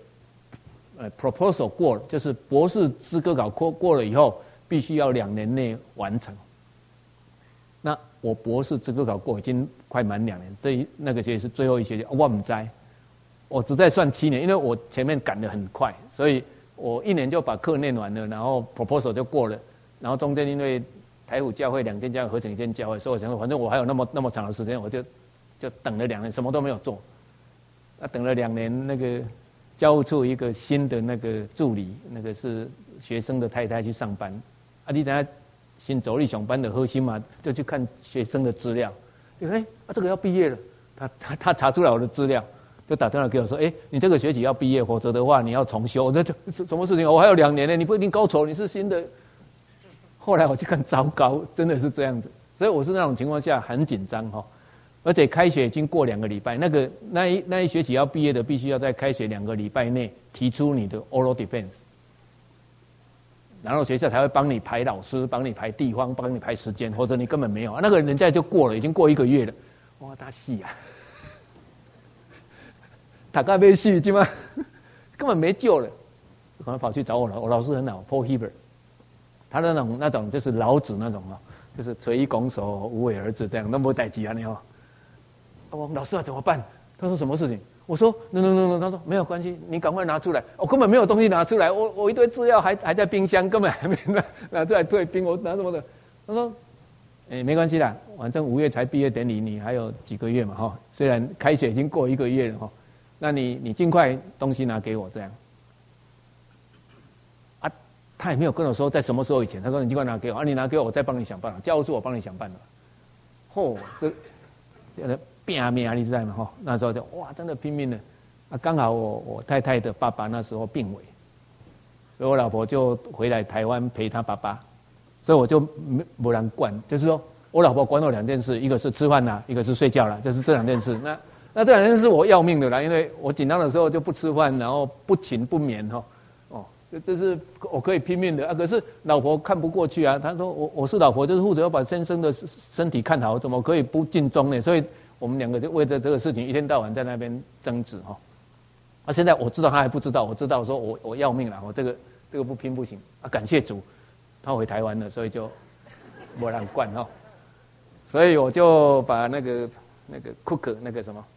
proposal 过了，就是博士资格考过了以后，必须要2年内完成。那我博士资格考过已经快满2年，那个学期是最后一学期，我不知道，我只在算7年，因为我前面赶得很快，所以我1年就把课念完了，然后 proposal 就过了，然后中间因为台府教会2间教会合成1间教会，所以我想说反正我还有那么长的时间，我就等了2年，什么都没有做。那等了2年，那个教务处一个新的那个助理，那个是学生的太太去上班，你等下。新走力上班的核心嘛，就去看学生的资料，这个要毕业了，他查出来我的资料，就打电话给我说，你这个学期要毕业，否则的话你要重修。我说什么事情？我还有2年呢，你不一定高筹，你是新的。后来我去看，糟糕，真的是这样子，所以我是那种情况下很紧张哈，而且开学已经过2个礼拜，那一学期要毕业的，必须要在开学2个礼拜内提出你的 oral defense。然后学校才会帮你排老师，帮你排地方，帮你排时间，或者你根本没有，那个人家就过了，已经过1个月了，哇，大戏啊！ 大概被戏基本根本没救了，赶快跑去找我老师很好 ，Paul Heber， 他那种就是老子那种就是垂衣拱手、无为而治这样，那没代志啊你哦。我问老师啊怎么办？他说什么事情？我说 no， 他说没有关系，你赶快拿出来。我根本没有东西拿出来，我一堆资料还在冰箱，根本还没拿出来退冰，我拿什么的？他说，没关系啦，反正5月才毕业典礼，你还有几个月嘛哈。虽然开学已经过1个月了哈，那你尽快东西拿给我这样。啊，他也没有跟我说在什么时候以前，他说你尽快拿给我，你拿给我，我再帮你想办法，教务处我帮你想办法。这拼命你知道吗？哈，那时候就哇，真的拼命了。啊，刚好我太太的爸爸那时候病危，所以我老婆就回来台湾陪他爸爸，所以我就没人管，就是说我老婆管我2件事，一个是吃饭啦，一个是睡觉啦，就是这2件事。那这2件事我要命的啦，因为我紧张的时候就不吃饭，然后不寝不眠哈，这是我可以拼命的啊。可是老婆看不过去啊，她说我是老婆，就是负责要把先生的身体看好，怎么可以不尽忠呢？所以我们2个就为着这个事情一天到晚在那边争执哈。啊，现在我知道他还不知道，我知道说我要命了，我这个不拼不行啊。感谢主，他回台湾了，所以就没人管哈。所以我就把那个 cooker 那个什么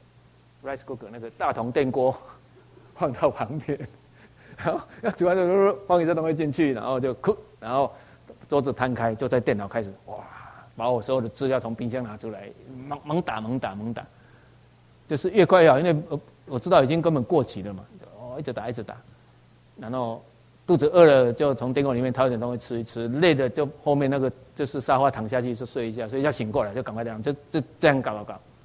rice cooker 那个大铜电锅放到旁边，然后要煮完的时候放一些东西进去，然后就 cook， 然后桌子摊开，就在电脑开始哇，把我所有的资料从冰箱拿出来，猛打，就是越快越好，因为我知道已经根本过期了嘛，一直打，然后肚子饿了就从电锅里面掏一点东西吃一吃，累的就后面那个就是沙发躺下去就睡一下，醒过来就赶快这样，就这样搞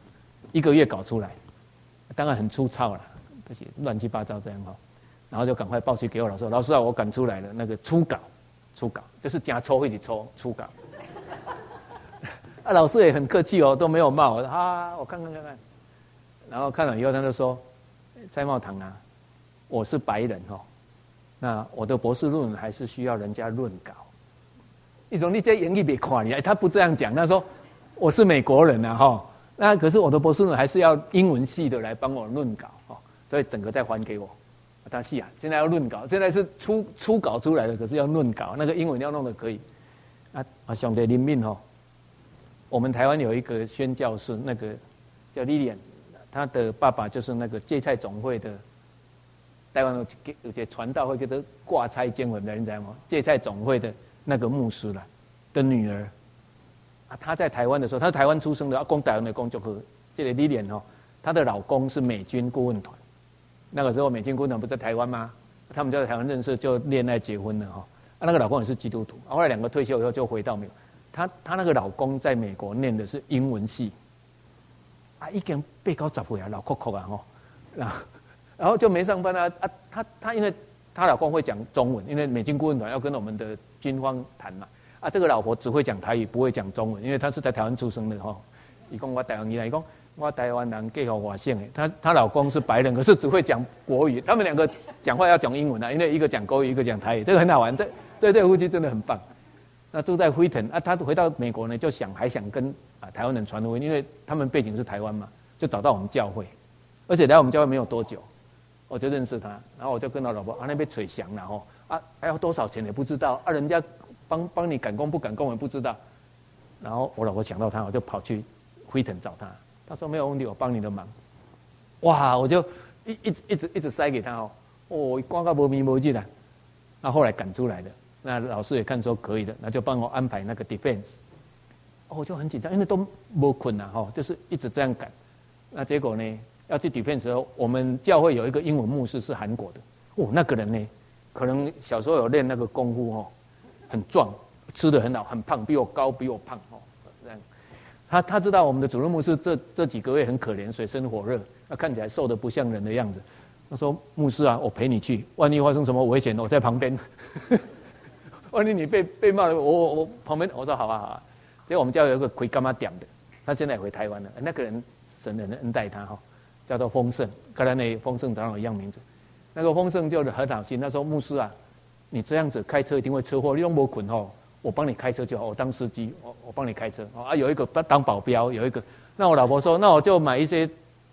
，1个月搞出来，当然很粗糙了，这些乱七八糟这样哈，然后就赶快报去给我老师，老师啊，我赶出来了，那个初稿就是加抽一起抽初稿，啊，老师也很客气哦，都没有骂我，我看，然后看了以后他就说，蔡茂堂啊，我是白人哈。那我的博士论文还是需要人家论稿。你说你这演义别看你，他不这样讲，他说我是美国人啊哈，那可是我的博士论文还是要英文系的来帮我论稿哈，所以整个再还给我。他是啊，现在要论稿，现在是初稿出来的，可是要论稿，那个英文要弄得可以。兄弟临命哈，我们台湾有一个宣教士，那个叫Lilian，他的爸爸就是那个芥菜总会的。台湾有些传道会叫做挂差监文的，你知道吗？芥菜总会的那个牧师啦的女儿，她在台湾的时候，她是台湾出生的，讲台湾的工作科，这个李莲她的老公是美军顾问团，那个时候美军顾问团不在台湾吗？他们就在台湾认识，就恋爱结婚了哈。那个老公也是基督徒，后来2个退休以后就回到美国。她那个老公在美国念的是英文系，已经8、9、10岁啊，老酷啊然后就没上班啊！她因为她老公会讲中文，因为美军顾问团要跟我们的军方谈嘛。这个老婆只会讲台语，不会讲中文，因为她是在台湾出生的哈。伊讲我台湾人，伊讲我台湾人嫁给外省的。她老公是白人，可是只会讲国语。他们2个讲话要讲英文因为一个讲国语，一个讲台语，这个很好玩。这对夫妻真的很棒。那住在辉腾他回到美国呢，就还想跟台湾人传福音，因为他们背景是台湾嘛，就找到我们教会，而且来我们教会没有多久。我就认识他，然后我就跟我老婆那边吹响了还要多少钱也不知道人家帮你赶工不赶工也不知道，然后我老婆想到他，我就跑去辉腾找他，他说没有问题，我帮你的忙，哇，我就一直塞给他光到没名没迹了，那后来赶出来的，那老师也看说可以的，那就帮我安排那个 defense，我就很紧张，因为都没困就是一直这样赶，那结果呢？要去 defense 的时候，我们教会有一个英文牧师是韩国的，那个人呢，可能小时候有练那个功夫很壮，吃得很好，很胖，比我高，比我胖这样。他知道我们的主任牧师这几个月很可怜，水深火热，看起来瘦得不像人的样子。他说：“牧师啊，我陪你去，万一发生什么危险，我在旁边。万一你被骂了，我旁边。”我说：“好啊，好啊。”结果我们教会有一个魁干妈点的，他现在也回台湾了。那个人神人恩待他叫做丰盛，跟他那丰盛长老一样名字。那个丰盛就很好心，他说：“牧师啊，你这样子开车一定会车祸，你用没捆我帮你开车就好，我当司机，我帮你开车有一个当保镖，有一个。那我老婆说，那我就买一些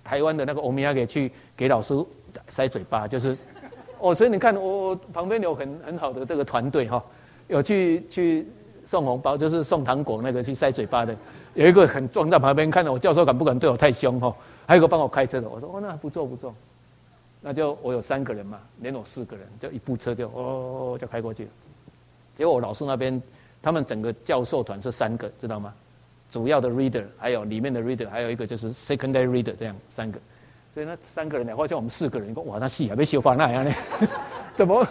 台湾的那个欧米亚给去给老师塞嘴巴，就是所以你看我旁边有很好的这个团队哈，有去送红包，就是送糖果那个去塞嘴巴的，有一个很壮在旁边看着我，教授敢不敢对我太凶哈？还有一个帮我开车的，我说那不错不错，那就我有3个人嘛，连我4个人，就一部车就就开过去了。结果我老师那边，他们整个教授团是3个，知道吗？主要的 reader， 还有里面的 reader， 还有一个就是 secondary reader， 这样3个。所以那3个人呢，好像我们4个人，你说哇，那戏还被修法那样呢？怎么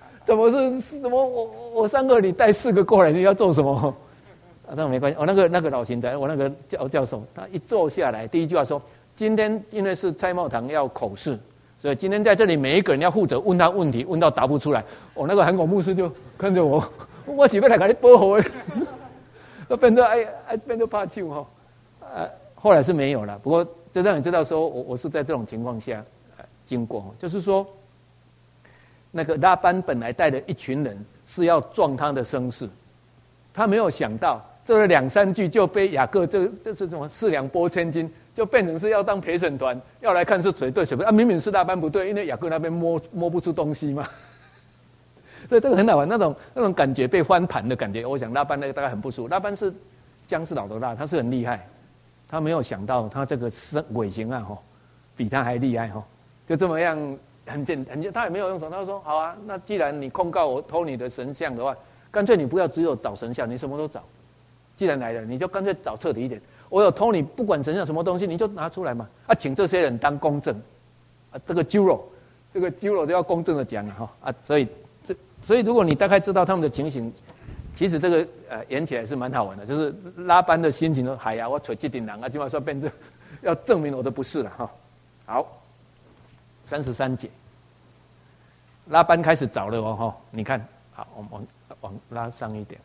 我3个你带4个过来，你要做什么？那没关系，那个老贤仔，我那个教授，他一坐下来，第一句话说：今天因为是蔡茂堂要口试。所以今天在这里，每一个人要负责问他问题，问到答不出来。那个韩国牧师就看着我，我准备来给你保护的，变得变得怕救哈。后来是没有了，不过就让你知道说，我是在这种情况下经过，就是说，那个拉班本来带的一群人是要撞他的声势，他没有想到这2、3句就被雅各这是什么4两拨千斤。就变成是要当陪审团，要来看是谁对谁不对明明是拉班不对，因为雅各那边摸不出东西嘛，所以这个很好玩，那种感觉被翻盘的感觉。我想拉班那个大概很不舒服。拉班是姜是老的辣，他是很厉害，他没有想到他这个尾行啊比他还厉害就这么样很简，他也没有用手，他说好啊，那既然你控告我偷你的神像的话，干脆你不要只有找神像，你什么都找，既然来了，你就干脆找彻底一点。我有偷你，不管神像什么东西，你就拿出来嘛！请这些人当公正，这个 Juro 就要公正的讲所以如果你大概知道他们的情形，其实这个演起来是蛮好玩的，就是拉班的心情说：哎呀，我找这顶人基本上变成要证明我的不是了好，33节，拉班开始找了你看，好，我们往拉上一点。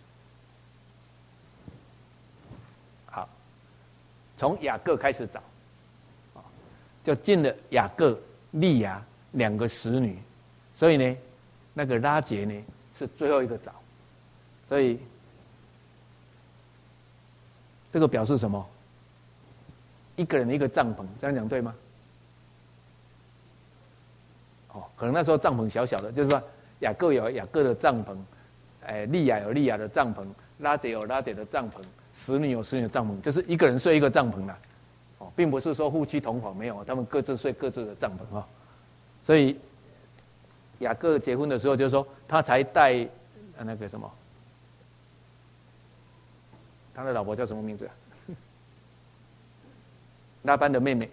从雅各开始找，就进了雅各、利亚2个使女，所以呢，那个拉结呢是最后一个找，所以这个表示什么？一个人一个帐篷，这样讲对吗？可能那时候帐篷小小的，就是说雅各有雅各的帐篷，利亚有利亚的帐篷，拉结有拉结的帐篷。使女有使女的帐篷，就是一个人睡一个帐篷啦，并不是说夫妻同房，没有，他们各自睡各自的帐篷所以雅各结婚的时候，就是说他才带那个什么，他的老婆叫什么名字？拉班的妹妹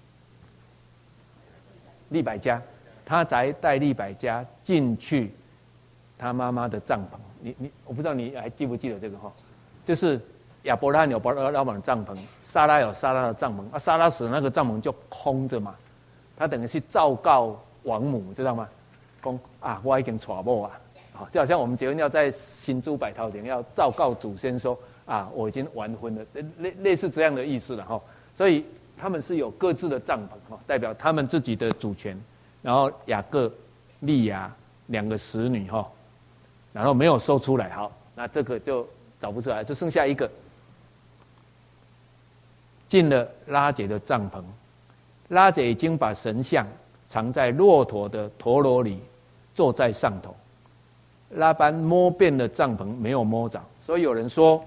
利百加，他才带利百加进去他妈妈的帐篷。我不知道你还记不记得这个就是。亚伯拉罕有亚伯拉罕的帐篷，撒拉有撒拉的帐篷，撒拉死了那个帐篷就空着嘛，他等于是昭告王母，知道吗？说我已经娶某就好像我们结婚要在新珠百套前要昭告祖先说我已经完婚了，类似这样的意思了所以他们是有各自的帐篷代表他们自己的主权，然后雅各、利亚2个使女然后没有说出来，好，那这个就找不出来，就剩下一个。进了拉结的帐篷，拉结已经把神像藏在骆驼的陀螺里，坐在上头。拉班摸遍了帐篷，没有摸着，所以有人说，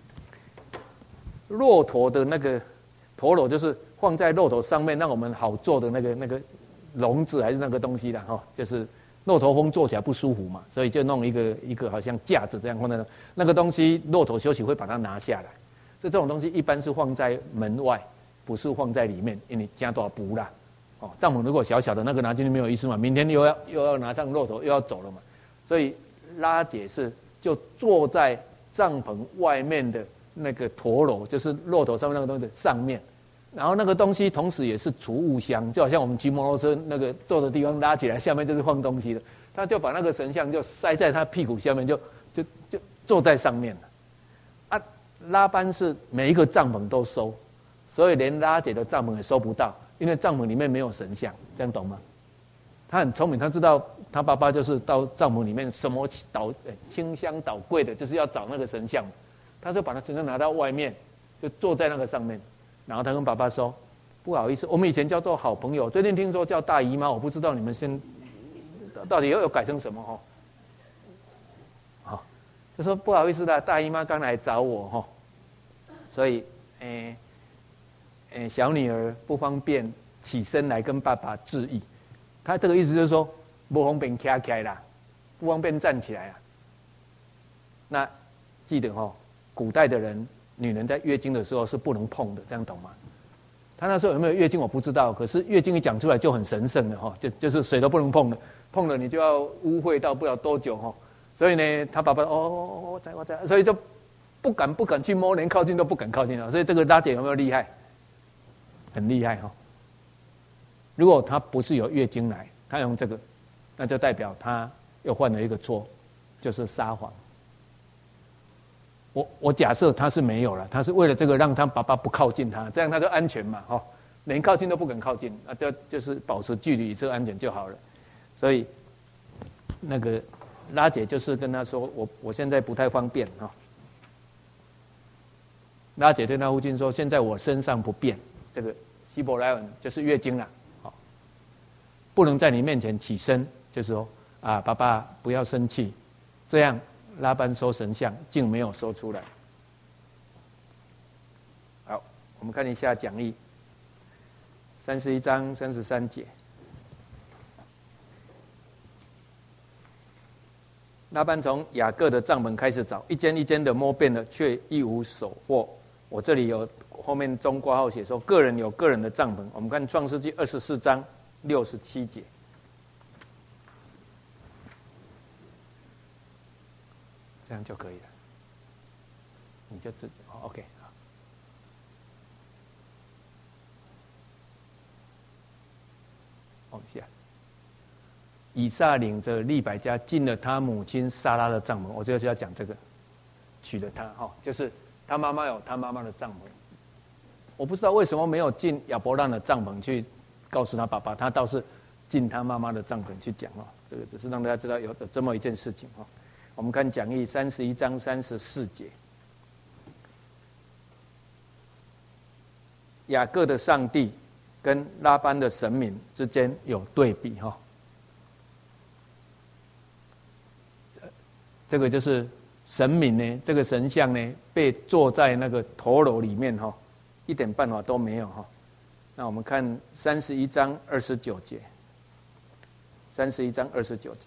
骆驼的那个陀螺就是放在骆驼上面，让我们好坐的那个笼子还是那个东西的就是骆驼峰坐起来不舒服嘛，所以就弄一个好像架子这样放在那个东西，骆驼休息会把它拿下来。这种东西一般是放在门外，不是放在里面，因为加多少补啦。帐篷如果小小的那个拿进去没有意思嘛，明天又要拿上骆驼又要走了嘛，所以拉结就坐在帐篷外面的那个陀螺，就是骆驼上面那个东西的上面，然后那个东西同时也是储物箱，就好像我们骑摩托车那个坐的地方拉起来，下面就是放东西的，他就把那个神像就塞在他屁股下面，就坐在上面了。拉班是每一个帐篷都收，所以连拉结的帐篷也收不到，因为帐篷里面没有神像，这样懂吗？他很聪明，他知道他爸爸就是到帐篷里面什么清香倒柜的，就是要找那个神像，他就把那神像拿到外面，就坐在那个上面，然后他跟爸爸说：“ 不好意思，我们以前叫做好朋友，最近听说叫大姨妈，我不知道你们到底又改成什么好，就说不好意思啦，大姨妈刚来找我所以小女儿不方便起身来跟爸爸致意，他这个意思就是说不方便站起来啦，不方便站起来啊。那记得古代的人，女人在月经的时候是不能碰的，这样懂吗？他那时候有没有月经我不知道，可是月经一讲出来就很神圣了就是水都不能碰的，碰了你就要污秽到不了多久所以呢，他爸爸我在，所以就不敢去摸，连靠近都不敢靠近所以这个拉姐有没有厉害？很厉害如果他不是有月经来，他用这个，那就代表他又犯了一个错，就是撒谎。我假设他是没有了，他是为了这个让他爸爸不靠近他，这样他就安全嘛连靠近都不敢靠近，就是保持距离，这个安全就好了。所以那个拉姐就是跟他说，我现在不太方便拉姐对他父亲说，现在我身上不便，这个希伯来文就是月经了不能在你面前起身，就是说爸爸不要生气，这样拉班收神像竟没有说出来。好，我们看一下讲义31章33节。拉班从雅各的帐门开始找，一间一间的摸遍了，却一无所获。我这里有后面中括号写说，个人有个人的帐篷。我们看创世纪24章67节。这样就可以了，你就OK 好。往下，以撒领着利百加进了他母亲撒拉的帐门，我就是要讲这个，娶了她就是他妈妈有他妈妈的帐门，我不知道为什么没有进亚伯兰的帐篷去告诉他爸爸，他倒是进他妈妈的帐篷去讲这个只是让大家知道有这么一件事情我们看讲义31章34节，雅各的上帝跟拉班的神明之间有对比这个就是神明呢，这个神像呢被坐在那个陀螺里面一点办法都没有那我们看31章29节，31章29节。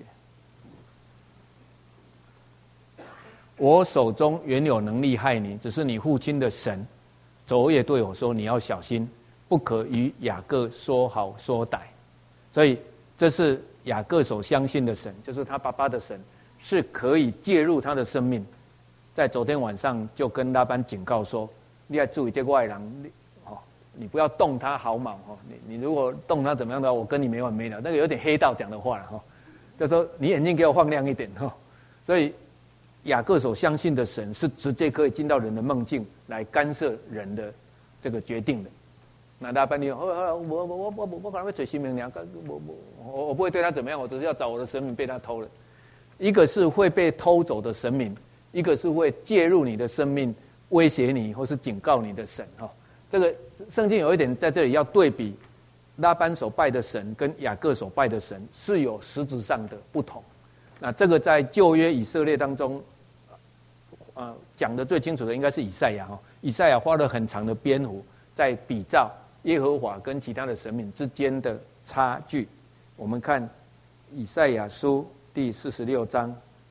我手中原有能力害你，只是你父亲的神昨夜对我说，你要小心，不可与雅各说好说歹。所以这是雅各所相信的神，就是他爸爸的神，是可以介入他的生命。在昨天晚上就跟拉班警告说，你要注意这个外人你不要动他毫毛你如果动他怎么样的话，我跟你没完没了。那个有点黑道讲的话了就说你眼睛给我放亮一点所以雅各所相信的神是直接可以进到人的梦境来干涉人的这个决定的。那拉班你我可能会嘴心明，我不会对他怎么样，我只是要找我的神明被他偷了。一个是会被偷走的神明，一个是会介入你的生命威胁你或是警告你的神这个圣经有一点在这里要对比，拉班所拜的神跟雅各所拜的神是有实质上的不同。那这个在旧约以色列当中讲的最清楚的应该是以赛亚以赛亚花了很长的篇幅在比照耶和华跟其他的神明之间的差距。我们看以赛亚书第46章，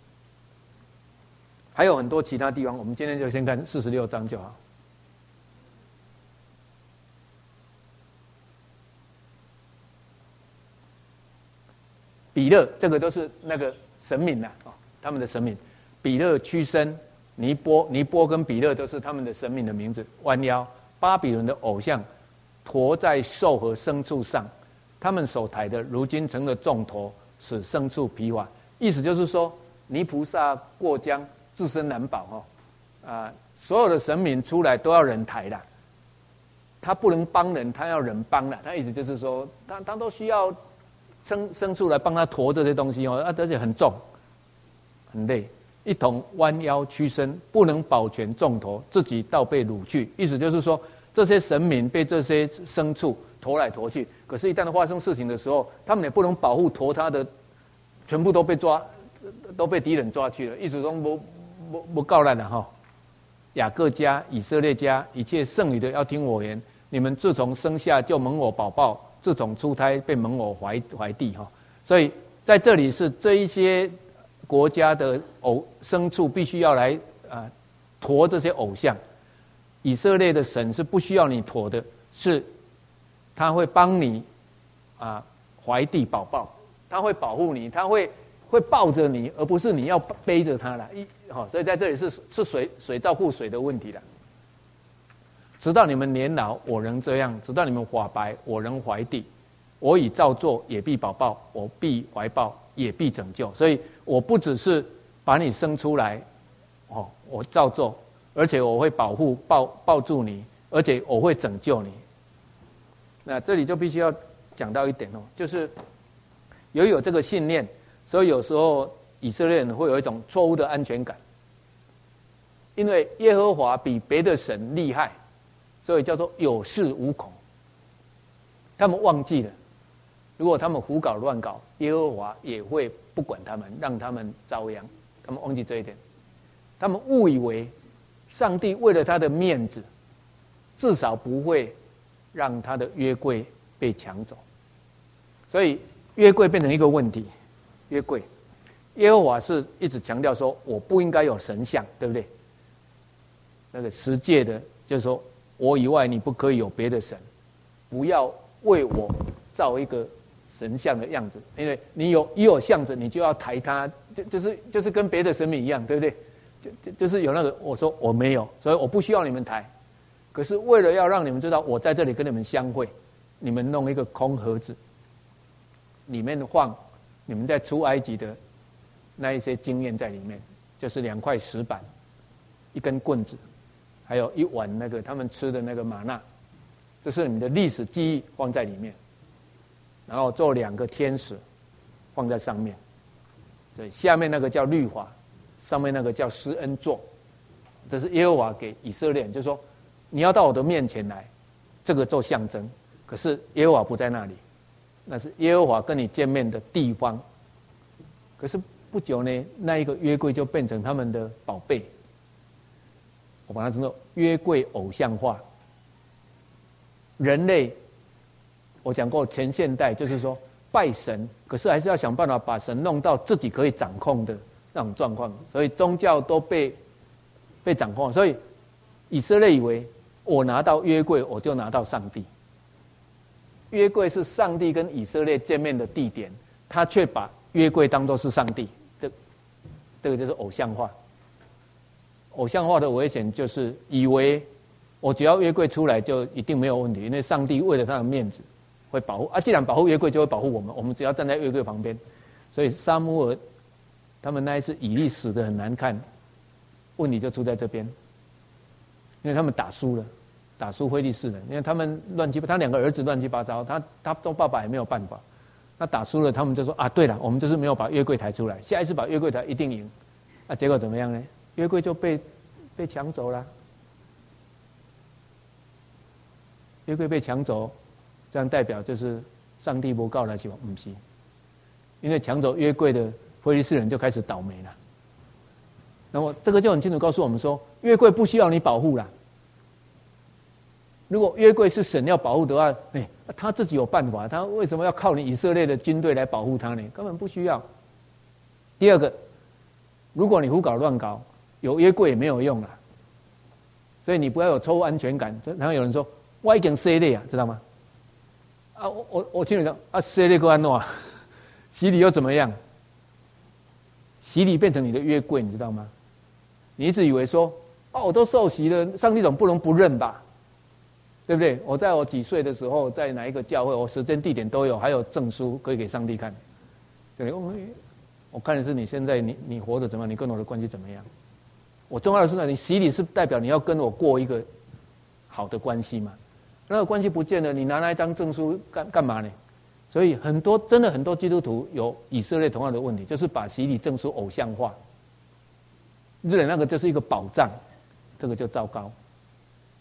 还有很多其他地方，我们今天就先看46章就好。比勒，这个都是那个神明他们的神明。比勒、屈身、尼波跟比勒都是他们的神明的名字。弯腰，巴比伦的偶像，驮在兽和牲畜上，他们所抬的，如今成了重驮，使牲畜疲乏。意思就是说，泥菩萨过江，自身难保所有的神明出来都要人抬的，他不能帮人，他要人帮了。他意思就是说，他都需要牲畜来帮他驮这些东西而且很重很累，一同弯腰屈身，不能保全重驮，自己倒被掳去。意思就是说， 这些神明被这些牲畜驮来驮去，可是，一旦发生事情的时候，他们也不能保护驮他的，全部都被抓，都被敌人抓去了。意思中不告烂了哈。雅各家、以色列家，一切剩余的要听我言。你们自从生下就蒙我保抱，自从出胎被蒙我怀地哈。所以在这里是这一些国家的牲畜必须要来驮这些偶像。以色列的神是不需要你驮的，是他会帮你怀地保抱，他会保护你，他会抱着你，而不是你要背着他了。所以在这里是水照顾水的问题了。直到你们年老，我仍这样；直到你们发白，我仍怀地。我已照做，也必保抱；我必怀抱，也必拯救。所以我不只是把你生出来，我照做，而且我会保护抱住你，而且我会拯救你。那这里就必须要讲到一点就是有这个信念，所以有时候以色列人会有一种错误的安全感，因为耶和华比别的神厉害，所以叫做有恃无恐。他们忘记了，如果他们胡搞乱搞，耶和华也会不管他们，让他们遭殃。他们忘记这一点，他们误以为上帝为了他的面子，至少不会让他的约柜被抢走。所以约柜变成一个问题。约柜，耶和华是一直强调说，我不应该有神像，对不对？那个十诫的，就是说我以外你不可以有别的神，不要为我造一个神像的样子，因为你有像子，你就要抬它，就是跟别的神明一样，对不对？就是有那个，我说我没有，所以我不需要你们抬。可是为了要让你们知道我在这里跟你们相会，你们弄一个空盒子，里面放你们在出埃及的那一些经验在里面，就是2块石板，一根棍子，还有一碗那个他们吃的那个玛纳，这是你们的历史记忆放在里面，然后做2个天使放在上面，所以下面那个叫律法，上面那个叫施恩座，这是耶和华给以色列人，就是说你要到我的面前来，这个做象征，可是耶和华不在那里，那是耶和华跟你见面的地方。可是不久呢，那一个约柜就变成他们的宝贝，我把它称作约柜偶像化。人类，我讲过前现代就是说拜神，可是还是要想办法把神弄到自己可以掌控的那种状况，所以宗教都被掌控。所以以色列以为我拿到约柜，我就拿到上帝。约柜是上帝跟以色列见面的地点，他却把约柜当作是上帝，这个就是偶像化。偶像化的危险就是以为我只要约柜出来就一定没有问题，因为上帝为了他的面子会保护既然保护约柜就会保护我们，我们只要站在约柜旁边。所以撒母耳他们那一次以利死得很难看，问题就出在这边，因为他们打输了，打输非利士人，因为他们他2个儿子乱七八糟，他做爸爸也没有办法。那打输了，他们就说对了，我们就是没有把约柜抬出来，下一次把约柜抬一定赢。结果怎么样呢？约柜就被抢走了。约柜被抢走，这样代表就是上帝不告来是吧？不是，因为抢走约柜的非利士人就开始倒霉了。那么这个就很清楚告诉我们说，约柜不需要你保护了。如果约柜是神要保护的话，他自己有办法，他为什么要靠你以色列的军队来保护他呢？根本不需要。第二个，如果你胡搞乱搞，有约柜也没有用了。所以你不要有错误安全感。然后有人说，我已经洗礼啊，知道吗？我心里想洗礼够安诺啊，洗礼又怎么样？洗礼变成你的约柜，你知道吗？你一直以为说，我都受洗了，上帝总不能不认吧？对不对？我在我几岁的时候，在哪一个教会，我时间地点都有，还有证书可以给上帝看。对，我看的是你现在你活得怎么样，你跟我的关系怎么样？我重要的是呢，你洗礼是代表你要跟我过一个好的关系嘛？那个关系不见了，你拿那一张证书干嘛呢？所以真的很多基督徒有以色列同样的问题，就是把洗礼证书偶像化，认为那个就是一个保障，这个就糟糕。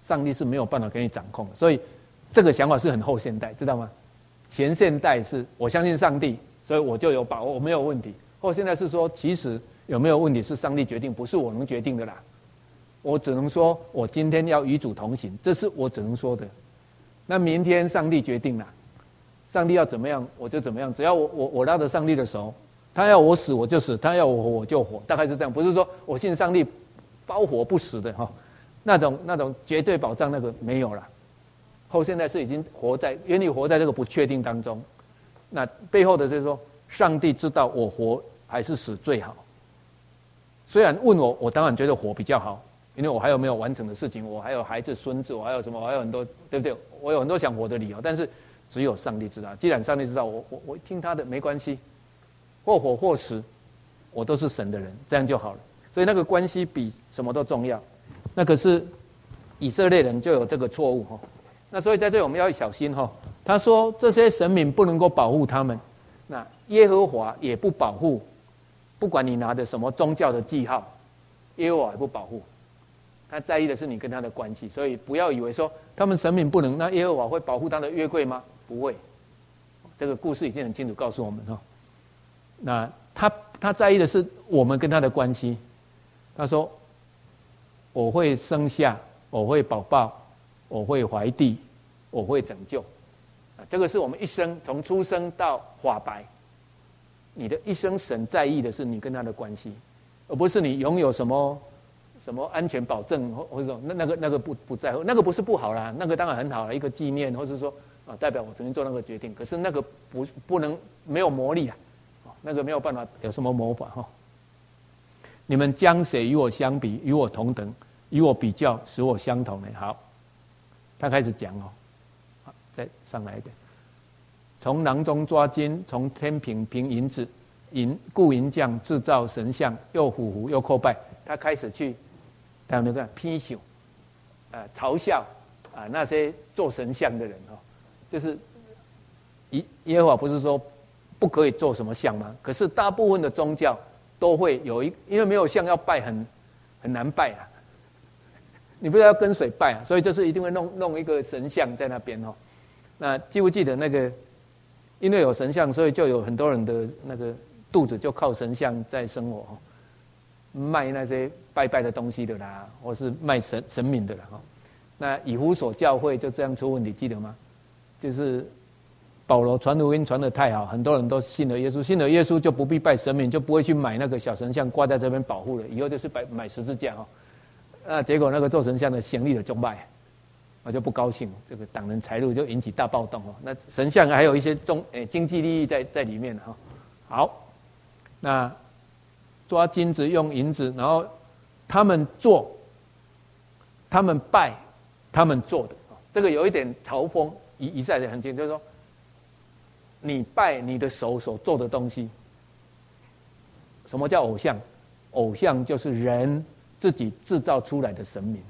上帝是没有办法给你掌控的。所以这个想法是很后现代，知道吗？前现代是我相信上帝，所以我就有把握，我没有问题。后现代是说，其实有没有问题是上帝决定，不是我能决定的啦。我只能说我今天要与主同行，这是我只能说的。那明天上帝决定了，上帝要怎么样我就怎么样，只要我拉着上帝的手，他要我死我就死，他要我活我就活，大概是这样。不是说我信上帝包活不死的哈，那种绝对保障那个没有了。后现代是已经愿意活在这个不确定当中。那背后的就是说，上帝知道我活还是死最好。虽然问我当然觉得活比较好，因为我还有没有完成的事情，我还有孩子孙子，我还有什么，我还有很多，对不对？我有很多想活的理由，但是只有上帝知道。既然上帝知道，我听他的没关系，或活或死，我都是神的人，这样就好了。所以那个关系比什么都重要。那可是以色列人就有这个错误哈。那所以在这里我们要小心哈。他说这些神明不能够保护他们，那耶和华也不保护，不管你拿的什么宗教的记号，耶和华也不保护。他在意的是你跟他的关系，所以不要以为说他们神明不能，那耶和华会保护他的约柜吗？不会。这个故事已经很清楚告诉我们哈。那他在意的是我们跟他的关系。他说我会生下，我会保抱，我会怀地，我会拯救。这个是我们一生从出生到发白，你的一生神在意的是你跟他的关系，而不是你拥有什么安全保证或者说那个不在乎，那个不是不好啦，那个当然很好啦，一个纪念，或是说代表我曾经做那个决定。可是那个不能没有魔力啊，那个没有办法有什么魔法哈。你们将谁与我相比，与我同等，与我比较，使我相同呢？好，他开始讲哦。再上来一点，从囊中抓金，从天平平银子，雇银匠制造神像，又唬胡又叩拜。他开始去，他那个批评，嘲笑那些做神像的人哈，就是耶和华不是说不可以做什么像吗？可是大部分的宗教都会有因为没有像要拜很难拜啊，你不是要跟谁拜啊，所以就是一定会弄一个神像在那边哈。那记不记得那个？因为有神像，所以就有很多人的那个肚子就靠神像在生活，卖那些拜拜的东西的啦，或是卖神明的啦哈。那以弗所教会就这样出问题，记得吗？就是保罗传福音传得太好，很多人都信了耶稣，信了耶稣就不必拜神明，就不会去买那个小神像挂在这边保护了，以后就是买十字架哈。结果那个做神像的行利的就卖。我就不高兴，这个挡人财路就引起大暴动哦。那神像还有一些经济利益在里面哈。好，那抓金子用银子，然后他们做，他们拜，他们做的，这个有一点嘲讽。以赛亚很清楚，就是说，你拜你的手所做的东西。什么叫偶像？偶像就是人自己制造出来的神明。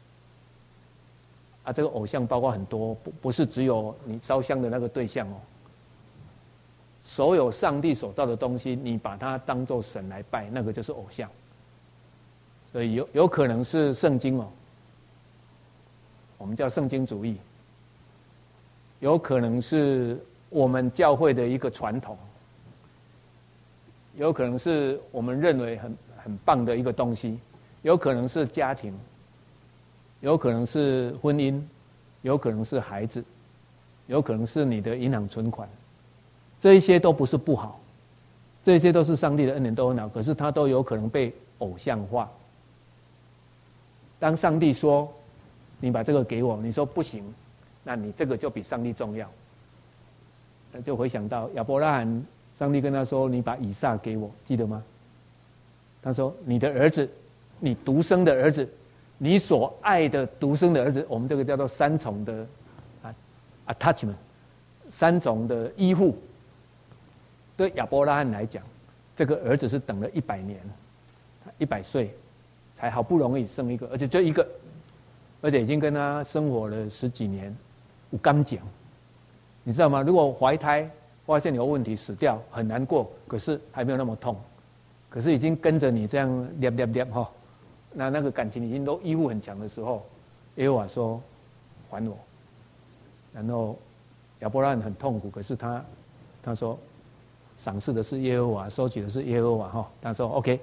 这个偶像包括很多，不是只有你烧香的那个对象哦。所有上帝所造的东西，你把它当作神来拜，那个就是偶像。所以有可能是圣经哦，我们叫圣经主义。有可能是我们教会的一个传统，有可能是我们认为很棒的一个东西，有可能是家庭。有可能是婚姻，有可能是孩子，有可能是你的银行存款，这一些都不是不好，这些都是上帝的恩典，都很好，可是它都有可能被偶像化。当上帝说你把这个给我，你说不行，那你这个就比上帝重要。那就回想到亚伯拉罕，上帝跟他说你把以撒给我，记得吗？他说你的儿子，你独生的儿子，你所爱的独生的儿子，我们这个叫做三重的attachment， 三重的依附。对亚伯拉罕来讲，这个儿子是等了100年，100岁才好不容易生一个，而且就一个，而且已经跟他生活了10几年，有感情，你知道吗？如果怀胎发现有问题死掉，很难过，可是还没有那么痛，可是已经跟着你这样哈。那个感情已经都依附很强的时候， 耶和华说还我，然后亚伯拉罕很痛苦，可是他说赏赐的是耶和华，收取的是耶和华哈。他说 OK。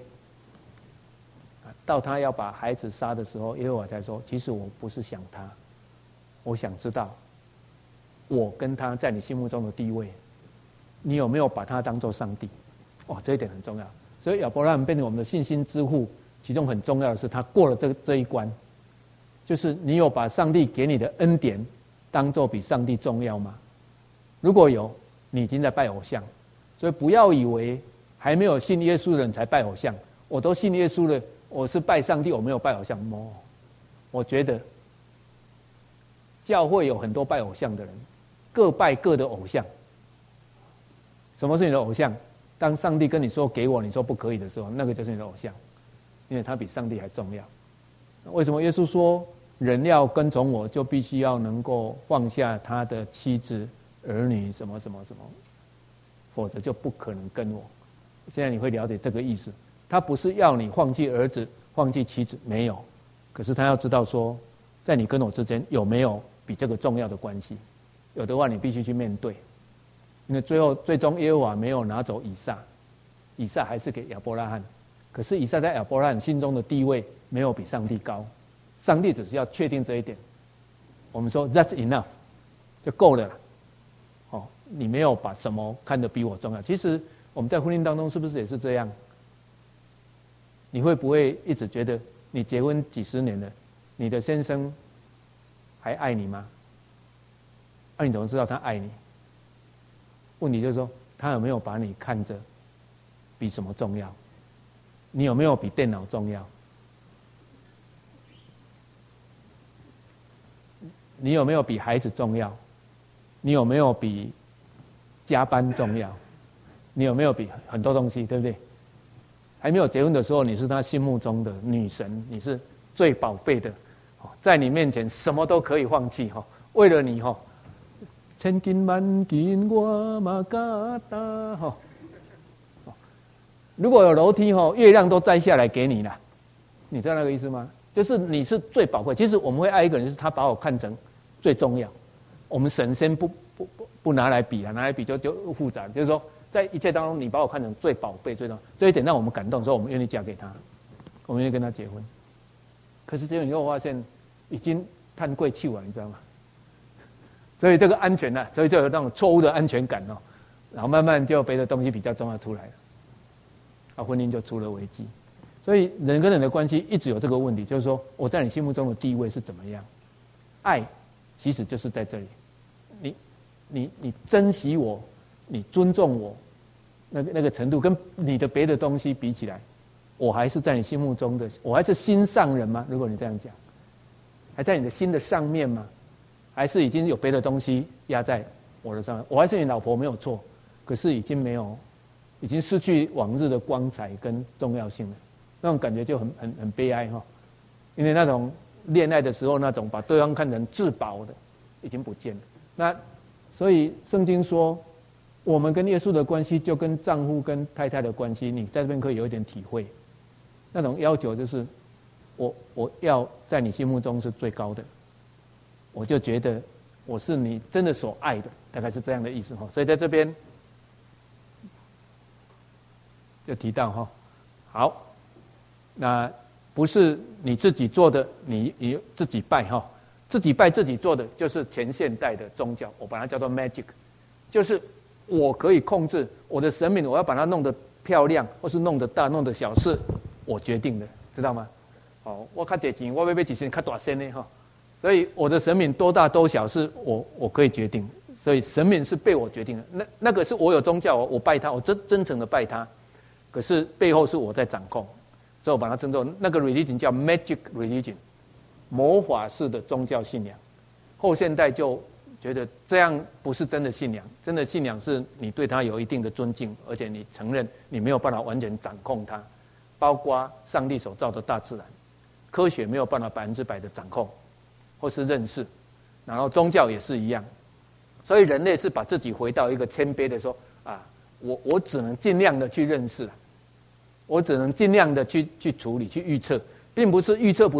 到他要把孩子杀的时候，耶和华才说：其实我不是想他，我想知道我跟他在你心目中的地位，你有没有把他当作上帝？哦，这一点很重要。所以亚伯拉罕变成我们的信心之父，其中很重要的是他过了这一关，就是你有把上帝给你的恩典当作比上帝重要吗？如果有，你已经在拜偶像。所以不要以为还没有信耶稣的人才拜偶像，我都信耶稣了，我是拜上帝，我没有拜偶像。我觉得教会有很多拜偶像的人，各拜各的偶像。什么是你的偶像？当上帝跟你说给我，你说不可以的时候，那个就是你的偶像，因为他比上帝还重要。为什么耶稣说人要跟从我，就必须要能够放下他的妻子、儿女什么什么什么，否则就不可能跟我。现在你会了解这个意思。他不是要你放弃儿子、放弃妻子，没有。可是他要知道说，在你跟我之间有没有比这个重要的关系？有的话，你必须去面对。因为最终耶和华没有拿走以撒，以撒还是给亚伯拉罕。可是以撒在亚伯拉罕心中的地位没有比上帝高，上帝只是要确定这一点。我们说 that's enough 就够了。哦，你没有把什么看得比我重要。其实我们在婚姻当中是不是也是这样？你会不会一直觉得你结婚几十年了，你的先生还爱你吗？那你怎么知道他爱你？问题就是说，他有没有把你看着比什么重要？你有没有比电脑重要？你有没有比孩子重要？你有没有比加班重要？你有没有比很多东西，对不对？还没有结婚的时候，你是他心目中的女神，你是最宝贝的，在你面前什么都可以放弃，为了你，千金万金我嘛敢担。如果有楼梯，月亮都摘下来给你了，你知道那个意思吗？就是你是最宝贵。其实我们会爱一个人，就是他把我看成最重要。我们神仙不拿来比啊，拿来比就复杂。就是说，在一切当中，你把我看成最宝贝、最重要，这一点让我们感动，所以我们愿意嫁给他，我们愿意跟他结婚。可是结果以后发现，已经叹贵气了，你知道吗？所以这个安全呢，所以就有那种错误的安全感哦，然后慢慢就别的东西比较重要出来了，婚姻就出了危机。所以人跟人的关系一直有这个问题，就是说我在你心目中的地位是怎么样？爱其实就是在这里，你珍惜我，你尊重我，那个程度跟你的别的东西比起来，我还是在你心目中的，我还是心上人吗？如果你这样讲，还在你的心的上面吗？还是已经有别的东西压在我的上面？我还是你老婆没有错，可是已经失去往日的光彩跟重要性了，那种感觉就很悲哀哈。因为那种恋爱的时候那种把对方看成至宝的，已经不见了。那所以圣经说，我们跟耶稣的关系就跟丈夫跟太太的关系，你在这边可以有一点体会。那种要求就是，我要在你心目中是最高的。我就觉得我是你真的所爱的，大概是这样的意思哈。所以在这边就提到哈，好，那不是你自己做的，你自己拜哈，自己拜自己做的就是前现代的宗教，我把它叫做 magic， 就是我可以控制我的神明，我要把它弄得漂亮，或是弄得大、弄得小，是我决定的，知道吗？哦，我较多钱，我要买几身较大身的哈。所以我的神明多大多小是我可以决定，所以神明是被我决定的。那个是我有宗教，我拜他，我真诚的拜他，可是背后是我在掌控，所以我把它称作那个 religion 叫 magic religion， 魔法式的宗教信仰。后现代就觉得这样不是真的信仰，真的信仰是你对他有一定的尊敬，而且你承认你没有办法完全掌控他，包括上帝所造的大自然，科学没有办法100%的掌控。或是认识，然后宗教也是一样，所以人类是把自己回到一个谦卑的说啊，我只能尽量的去认识，我只能尽量的去处理、去预测，并不是预测不对，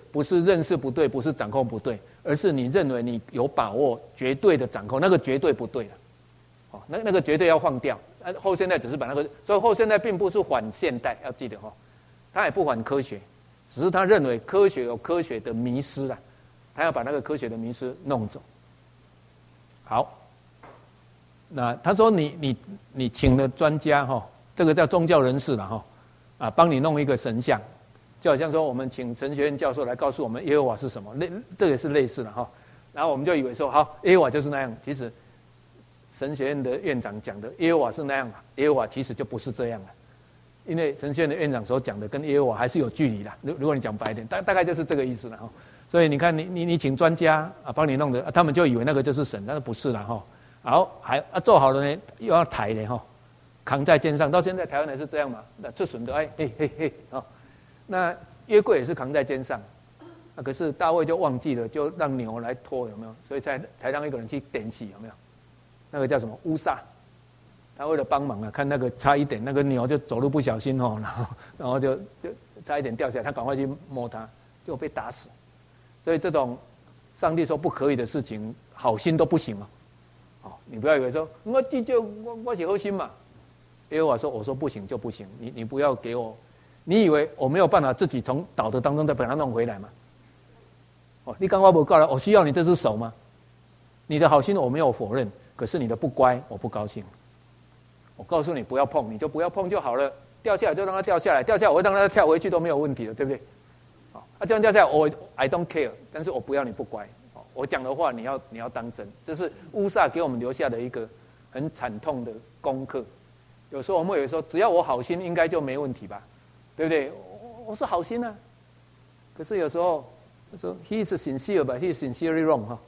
不是认识不对，不是掌控不对，而是你认为你有把握绝对的掌控，那个绝对不对了。哦，那个绝对要放掉。后现代只是把那个，所以后现代并不是反现代，要记得哈，他也不反科学，只是他认为科学有科学的迷失啦，他要把那个科学的迷失弄走。好，那他说你请了专家哈，这个叫宗教人士了哈，啊，帮你弄一个神像，就好像说我们请神学院教授来告诉我们耶和华是什么，这也是类似的哈。然后我们就以为说好，耶和华就是那样，其实神学院的院长讲的耶和华是那样，耶和华其实就不是这样了，因为神学院的院长所讲的跟耶和华还是有距离的。如果你讲白一点，大概就是这个意思了哈。所以你看，你请专家啊帮你弄的，他们就以为那个就是神，但是不是了哈。好，还做好了呢，又要抬呢哈，扛在肩上。到现在台湾还是这样嘛，那这损的嘿啊，那约柜也是扛在肩上，啊，可是大卫就忘记了，就让牛来拖，有没有？所以才让一个人去点洗，有没有？那个叫什么乌撒？他为了帮忙啊，看那个差一点，那个牛就走路不小心哦，然后就差一点掉下来，他赶快去摸它，就被打死。所以这种上帝说不可以的事情，好心都不行哦。哦，你不要以为说我是好心嘛，耶和华说我说不行就不行，你不要给我，你以为我没有办法自己从道德当中再把它弄回来吗？哦，你刚刚不告了，我需要你这只手吗？你的好心我没有否认，可是你的不乖我不高兴。我告诉你不要碰，你就不要碰就好了，掉下来就让它掉下来，掉下来我会让它跳回去都没有问题的，对不对？这样掉下来我 I don't care， 但是我不要你不乖，我讲的话你要当真，这是乌撒给我们留下的一个很惨痛的功课。有时候我们以为说只要我好心应该就没问题吧，对不对？我是好心啊，可是有时候说 he is sincere but he is sincerely wrong 哈，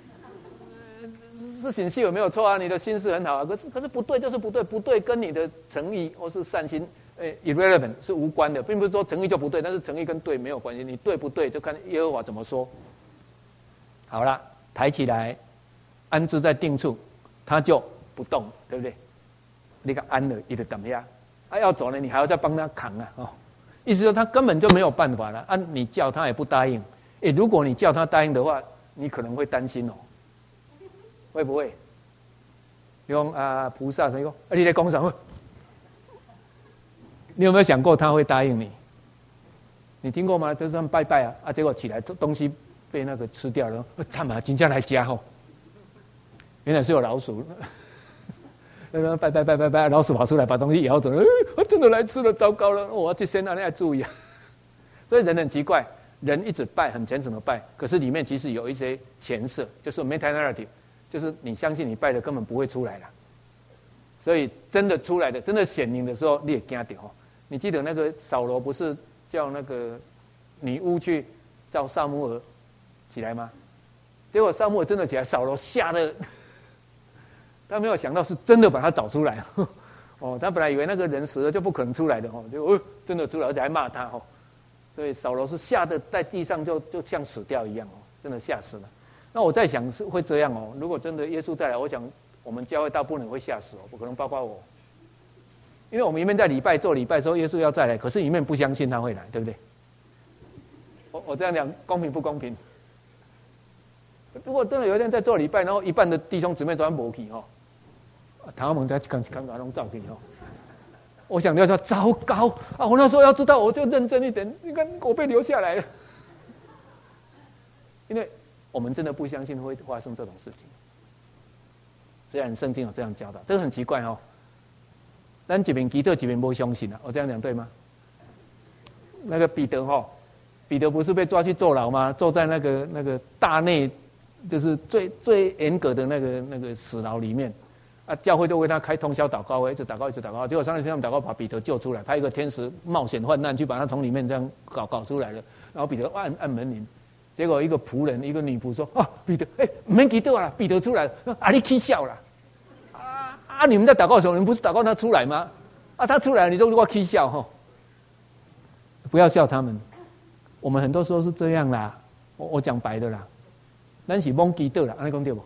是sincere没有错啊，你的心是很好啊，可是不对就是不对，不对跟你的诚意或是善心irrelevant 是无关的，并不是说诚意就不对，但是诚意跟对没有关系，你对不对就看耶和华怎么说。好了，抬起来，安置在定处，他就不动，对不对？你看安了，一直等下，他要走了，你还要再帮他扛啊！哦，意思说他根本就没有办法了。你叫他也不答应。如果你叫他答应的话，你可能会担心哦，会不会？用菩萨说，你在讲什么？你有没有想过他会答应你？你听过吗？就是他们拜拜啊，结果起来东西被那个吃掉了，他们今天来家吼，原来是有老鼠，拜，老鼠跑出来把东西咬走，真的来吃了，糟糕了，我要去先让大家注意啊。所以人很奇怪，人一直拜，很虔诚的拜，可是里面其实有一些前设，就是 meta narrative， 就是你相信你拜的根本不会出来了，所以真的出来的，真的显灵的时候，你也惊到。你记得那个扫罗不是叫那个女巫去叫撒母耳起来吗？结果撒母耳真的起来，扫罗吓得他没有想到是真的把他找出来。哦，他本来以为那个人死了就不可能出来的哦，就真的出来，而且还骂他哦。所以扫罗是吓得在地上就像死掉一样哦，真的吓死了。那我在想是会这样哦，如果真的耶稣再来，我想我们教会大部分人会吓死哦，不可能包括我。因为我们一面在做礼拜说耶稣要再来，可是一面不相信他会来，对不对？我这样讲公平不公平？如果真的有一天在做礼拜，然后一半的弟兄姊妹都没去哈，他们在刚弄照去哈，我想要说糟糕啊！我那时候要知道，我就认真一点。你看我被留下来了，因为我们真的不相信会发生这种事情。虽然圣经有这样教导，这个很奇怪哦。咱一边基督一边不相信啊，我这样讲对吗？那个彼得彼得不是被抓去坐牢吗？坐在那个大内，就是最严格的那个死牢里面啊，教会就为他开通宵祷告，一直祷告，结果上天他们祷告把彼得救出来，派一个天使冒险患难去把他从里面这样搞出来了，然后彼得按门铃，结果一个仆人一个女仆说彼得没基督啊，彼得出来了，你起笑了。你们在祷告的时候，你们不是祷告他出来吗？他出来了，你就给我起笑哈！不要笑他们，我们很多时候是这样啦。我讲白的啦，咱是蒙基督啦，你讲对不？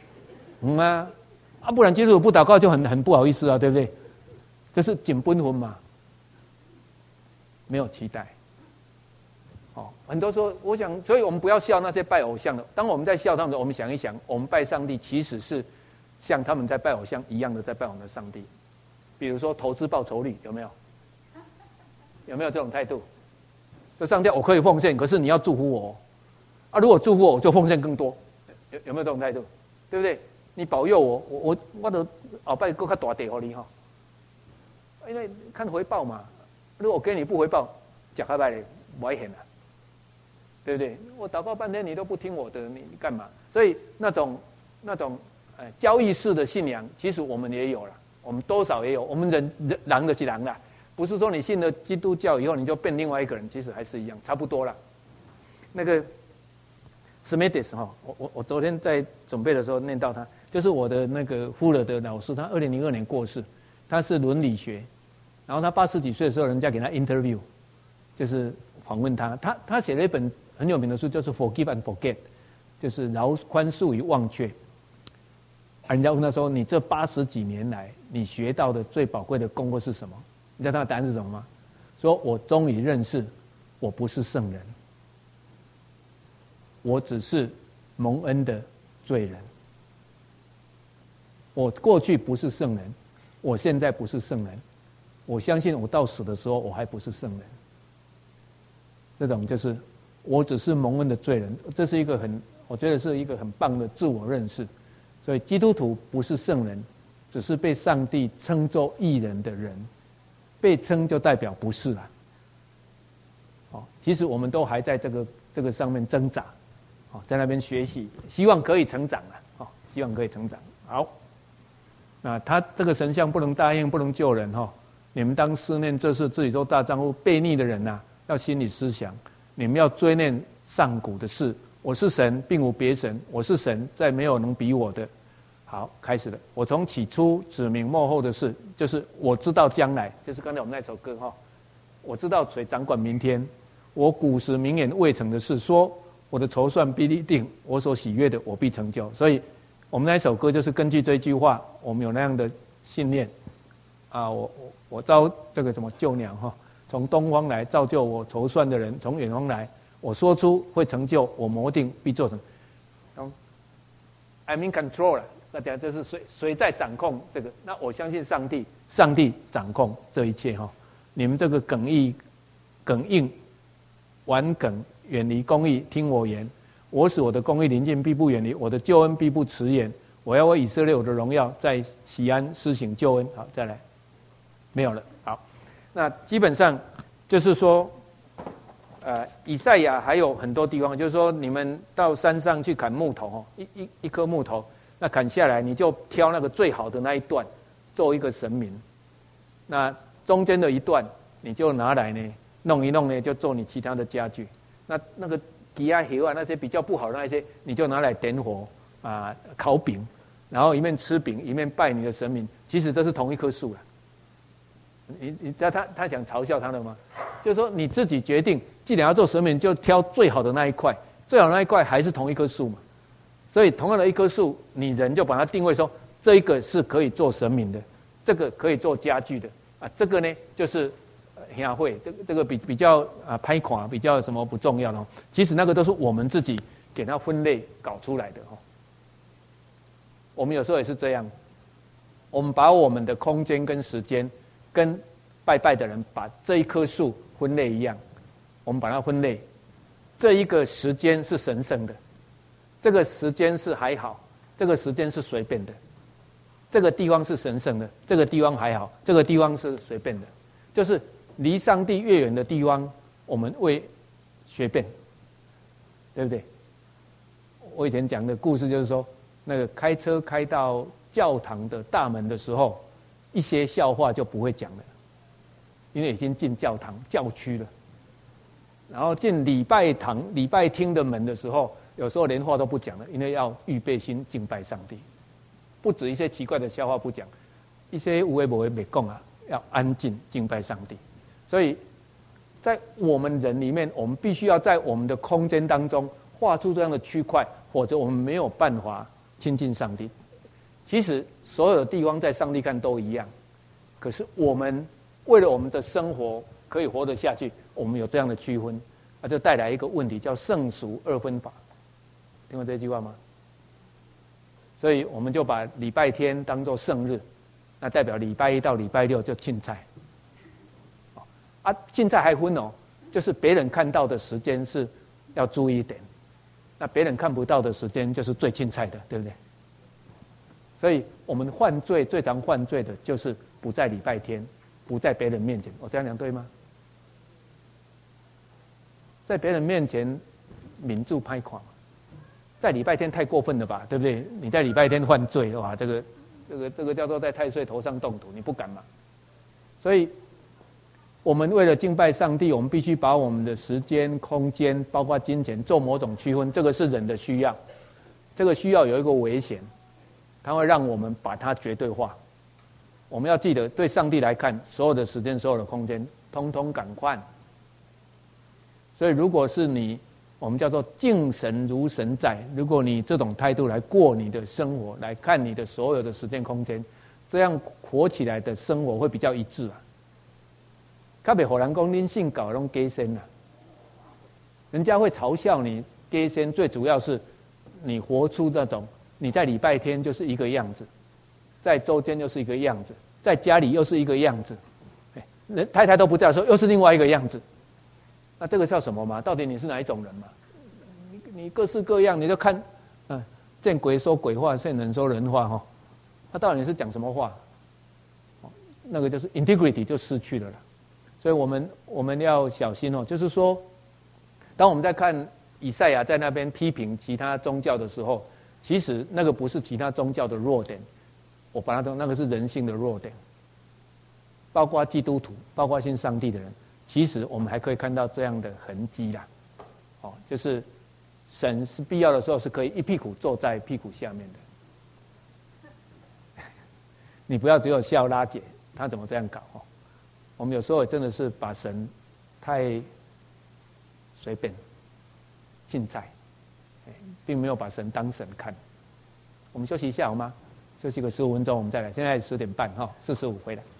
不然基督徒不祷告就很不好意思啊，对不对？这是紧绷魂嘛，没有期待。 哦，很多时候，我想，所以我们不要笑那些拜偶像的。当我们在笑他们的时候，我们想一想，我们拜上帝其实是像他们在拜偶像一样的在拜我们的上帝。比如说投资报酬率有没有？有没有这种态度？就上帝，我可以奉献，可是你要祝福我啊！如果祝福我，我就奉献更多。有没有这种态度？对不对？你保佑我的后拜更较大地给你哈。因为看回报嘛，如果我给你不回报，假开拜嘞，危险啊！对不对？我祷告半天你都不听我的，你干嘛？所以那种交易式的信仰，其实我们也有了，我们多少也有。我们人的是人啦，不是说你信了基督教以后你就变另外一个人，其实还是一样，差不多啦。那个 Smithis 哈，我昨天在准备的时候念到他，就是我的那个富勒的老师，他2002年过世，他是伦理学，然后他80几岁的时候，人家给他 interview， 就是访问他，他写了一本很有名的书，就是 Forgive and Forget， 就是宽恕与忘却。人家问他说：“你这80几年来，你学到的最宝贵的功课是什么？”你知道他的答案是什么吗？说：“我终于认识，我不是圣人，我只是蒙恩的罪人。我过去不是圣人，我现在不是圣人，我相信我到死的时候，我还不是圣人。”这种就是我只是蒙恩的罪人，这是一个我觉得是一个很棒的自我认识。所以基督徒不是圣人，只是被上帝称作义人的人，被称就代表不是啦。其实我们都还在这个上面挣扎，在那边学习，希望可以成长啦，希望可以成长。好，那他这个神像不能答应，不能救人哈。你们当思念这事，自己做大丈夫，悖逆的人呐，要心里思想，你们要追念上古的事。我是神，并无别神，我是神，再没有能比我的。好，开始了。我从起初指明末后的事，就是我知道将来，就是刚才我们那首歌哈，我知道谁掌管明天。我古时明言未成的事，说我的筹算必定，我所喜悦的我必成就。所以，我们那首歌就是根据这句话，我们有那样的信念啊。我招这个什么救鸟哈，从东方来造就我筹算的人，从远方来，我说出会成就，我谋定必做成。I'm in control 了。大家就是谁在掌控这个？那我相信上帝掌控这一切哈。你们这个梗硬、顽梗，远离公义，听我言。我使我的公义临近，必不远离；我的救恩必不迟延。我要为以色列我的荣耀在西安施行救恩。好，再来，没有了。好，那基本上就是说，以赛亚还有很多地方，就是说你们到山上去砍木头一棵木头。那砍下来，你就挑那个最好的那一段，做一个神明。那中间的一段，你就拿来呢，弄一弄呢，就做你其他的家具。那个鸡啊、牛啊那些比较不好的那些，你就拿来点火烤饼，然后一面吃饼，一面拜你的神明。其实这是同一棵树了。你知道他想嘲笑他的吗？就是说你自己决定，既然要做神明，就挑最好的那一块，最好的那一块还是同一棵树嘛。所以同样的一棵树，你人就把它定位说，这一个是可以做神明的，这个可以做家具的这个呢就是协会，这个比较拍垮，比较什么不重要的。其实那个都是我们自己给它分类搞出来的我们有时候也是这样，我们把我们的空间跟时间跟拜拜的人把这一棵树分类一样，我们把它分类，这一个时间是神圣的。这个时间是还好，这个时间是随便的，这个地方是神圣的，这个地方还好，这个地方是随便的，就是离上帝越远的地方，我们会随便，对不对？我以前讲的故事就是说，那个开车开到教堂的大门的时候，一些笑话就不会讲了，因为已经进教堂教区了。然后进礼拜厅的门的时候，有时候连话都不讲了，因为要预备心敬拜上帝。不止一些奇怪的笑话不讲，一些无为不为没讲要安静敬拜上帝。所以在我们人里面，我们必须要在我们的空间当中画出这样的区块，否则我们没有办法亲近上帝。其实所有的地方在上帝看都一样，可是我们为了我们的生活可以活得下去，我们有这样的区分。 就带来一个问题，叫圣俗二分法。听过这句话吗？所以我们就把礼拜天当作圣日，那代表礼拜一到礼拜六就庆菜。庆菜还分哦，就是别人看到的时间是要注意一点，那别人看不到的时间就是最庆菜的，对不对？所以我们犯罪最常犯罪的就是不在礼拜天，不在别人面前。我这样讲对吗？在别人面前抿住拍垮，在礼拜天太过分了吧，对不对？你在礼拜天犯罪，哇，这个叫做在太岁头上动土，你不敢嘛？所以，我们为了敬拜上帝，我们必须把我们的时间、空间，包括金钱，做某种区分。这个是人的需要，这个需要有一个危险，它会让我们把它绝对化。我们要记得，对上帝来看，所有的时间、所有的空间，通通赶快。所以，如果是你，我们叫做敬神如神在。如果你这种态度来过你的生活，来看你的所有的时间空间，这样活起来的生活会比较一致啊。较袂互人讲恁信教拢假仙啊，人家会嘲笑你假仙，最主要是你活出那种你在礼拜天就是一个样子，在周间又是一个样子，在家里又是一个样子，太太都不在的时候又是另外一个样子。那这个叫什么嘛？到底你是哪一种人嘛？你各式各样，你就看，见鬼说鬼话，见人说人话哈。那到底你是讲什么话？那个就是 integrity 就失去了啦。所以我们要小心哦。就是说，当我们在看以赛亚在那边批评其他宗教的时候，其实那个不是其他宗教的弱点，我把它当那个是人性的弱点。包括基督徒，包括信上帝的人。其实我们还可以看到这样的痕迹啦，就是神是必要的时候是可以一屁股坐在屁股下面的。你不要只有笑拉姐，他怎么这样搞？我们有时候真的是把神太随便竞赛，并没有把神当神看。我们休息一下好吗？休息个15分钟，我们再来。现在10点半，45回来。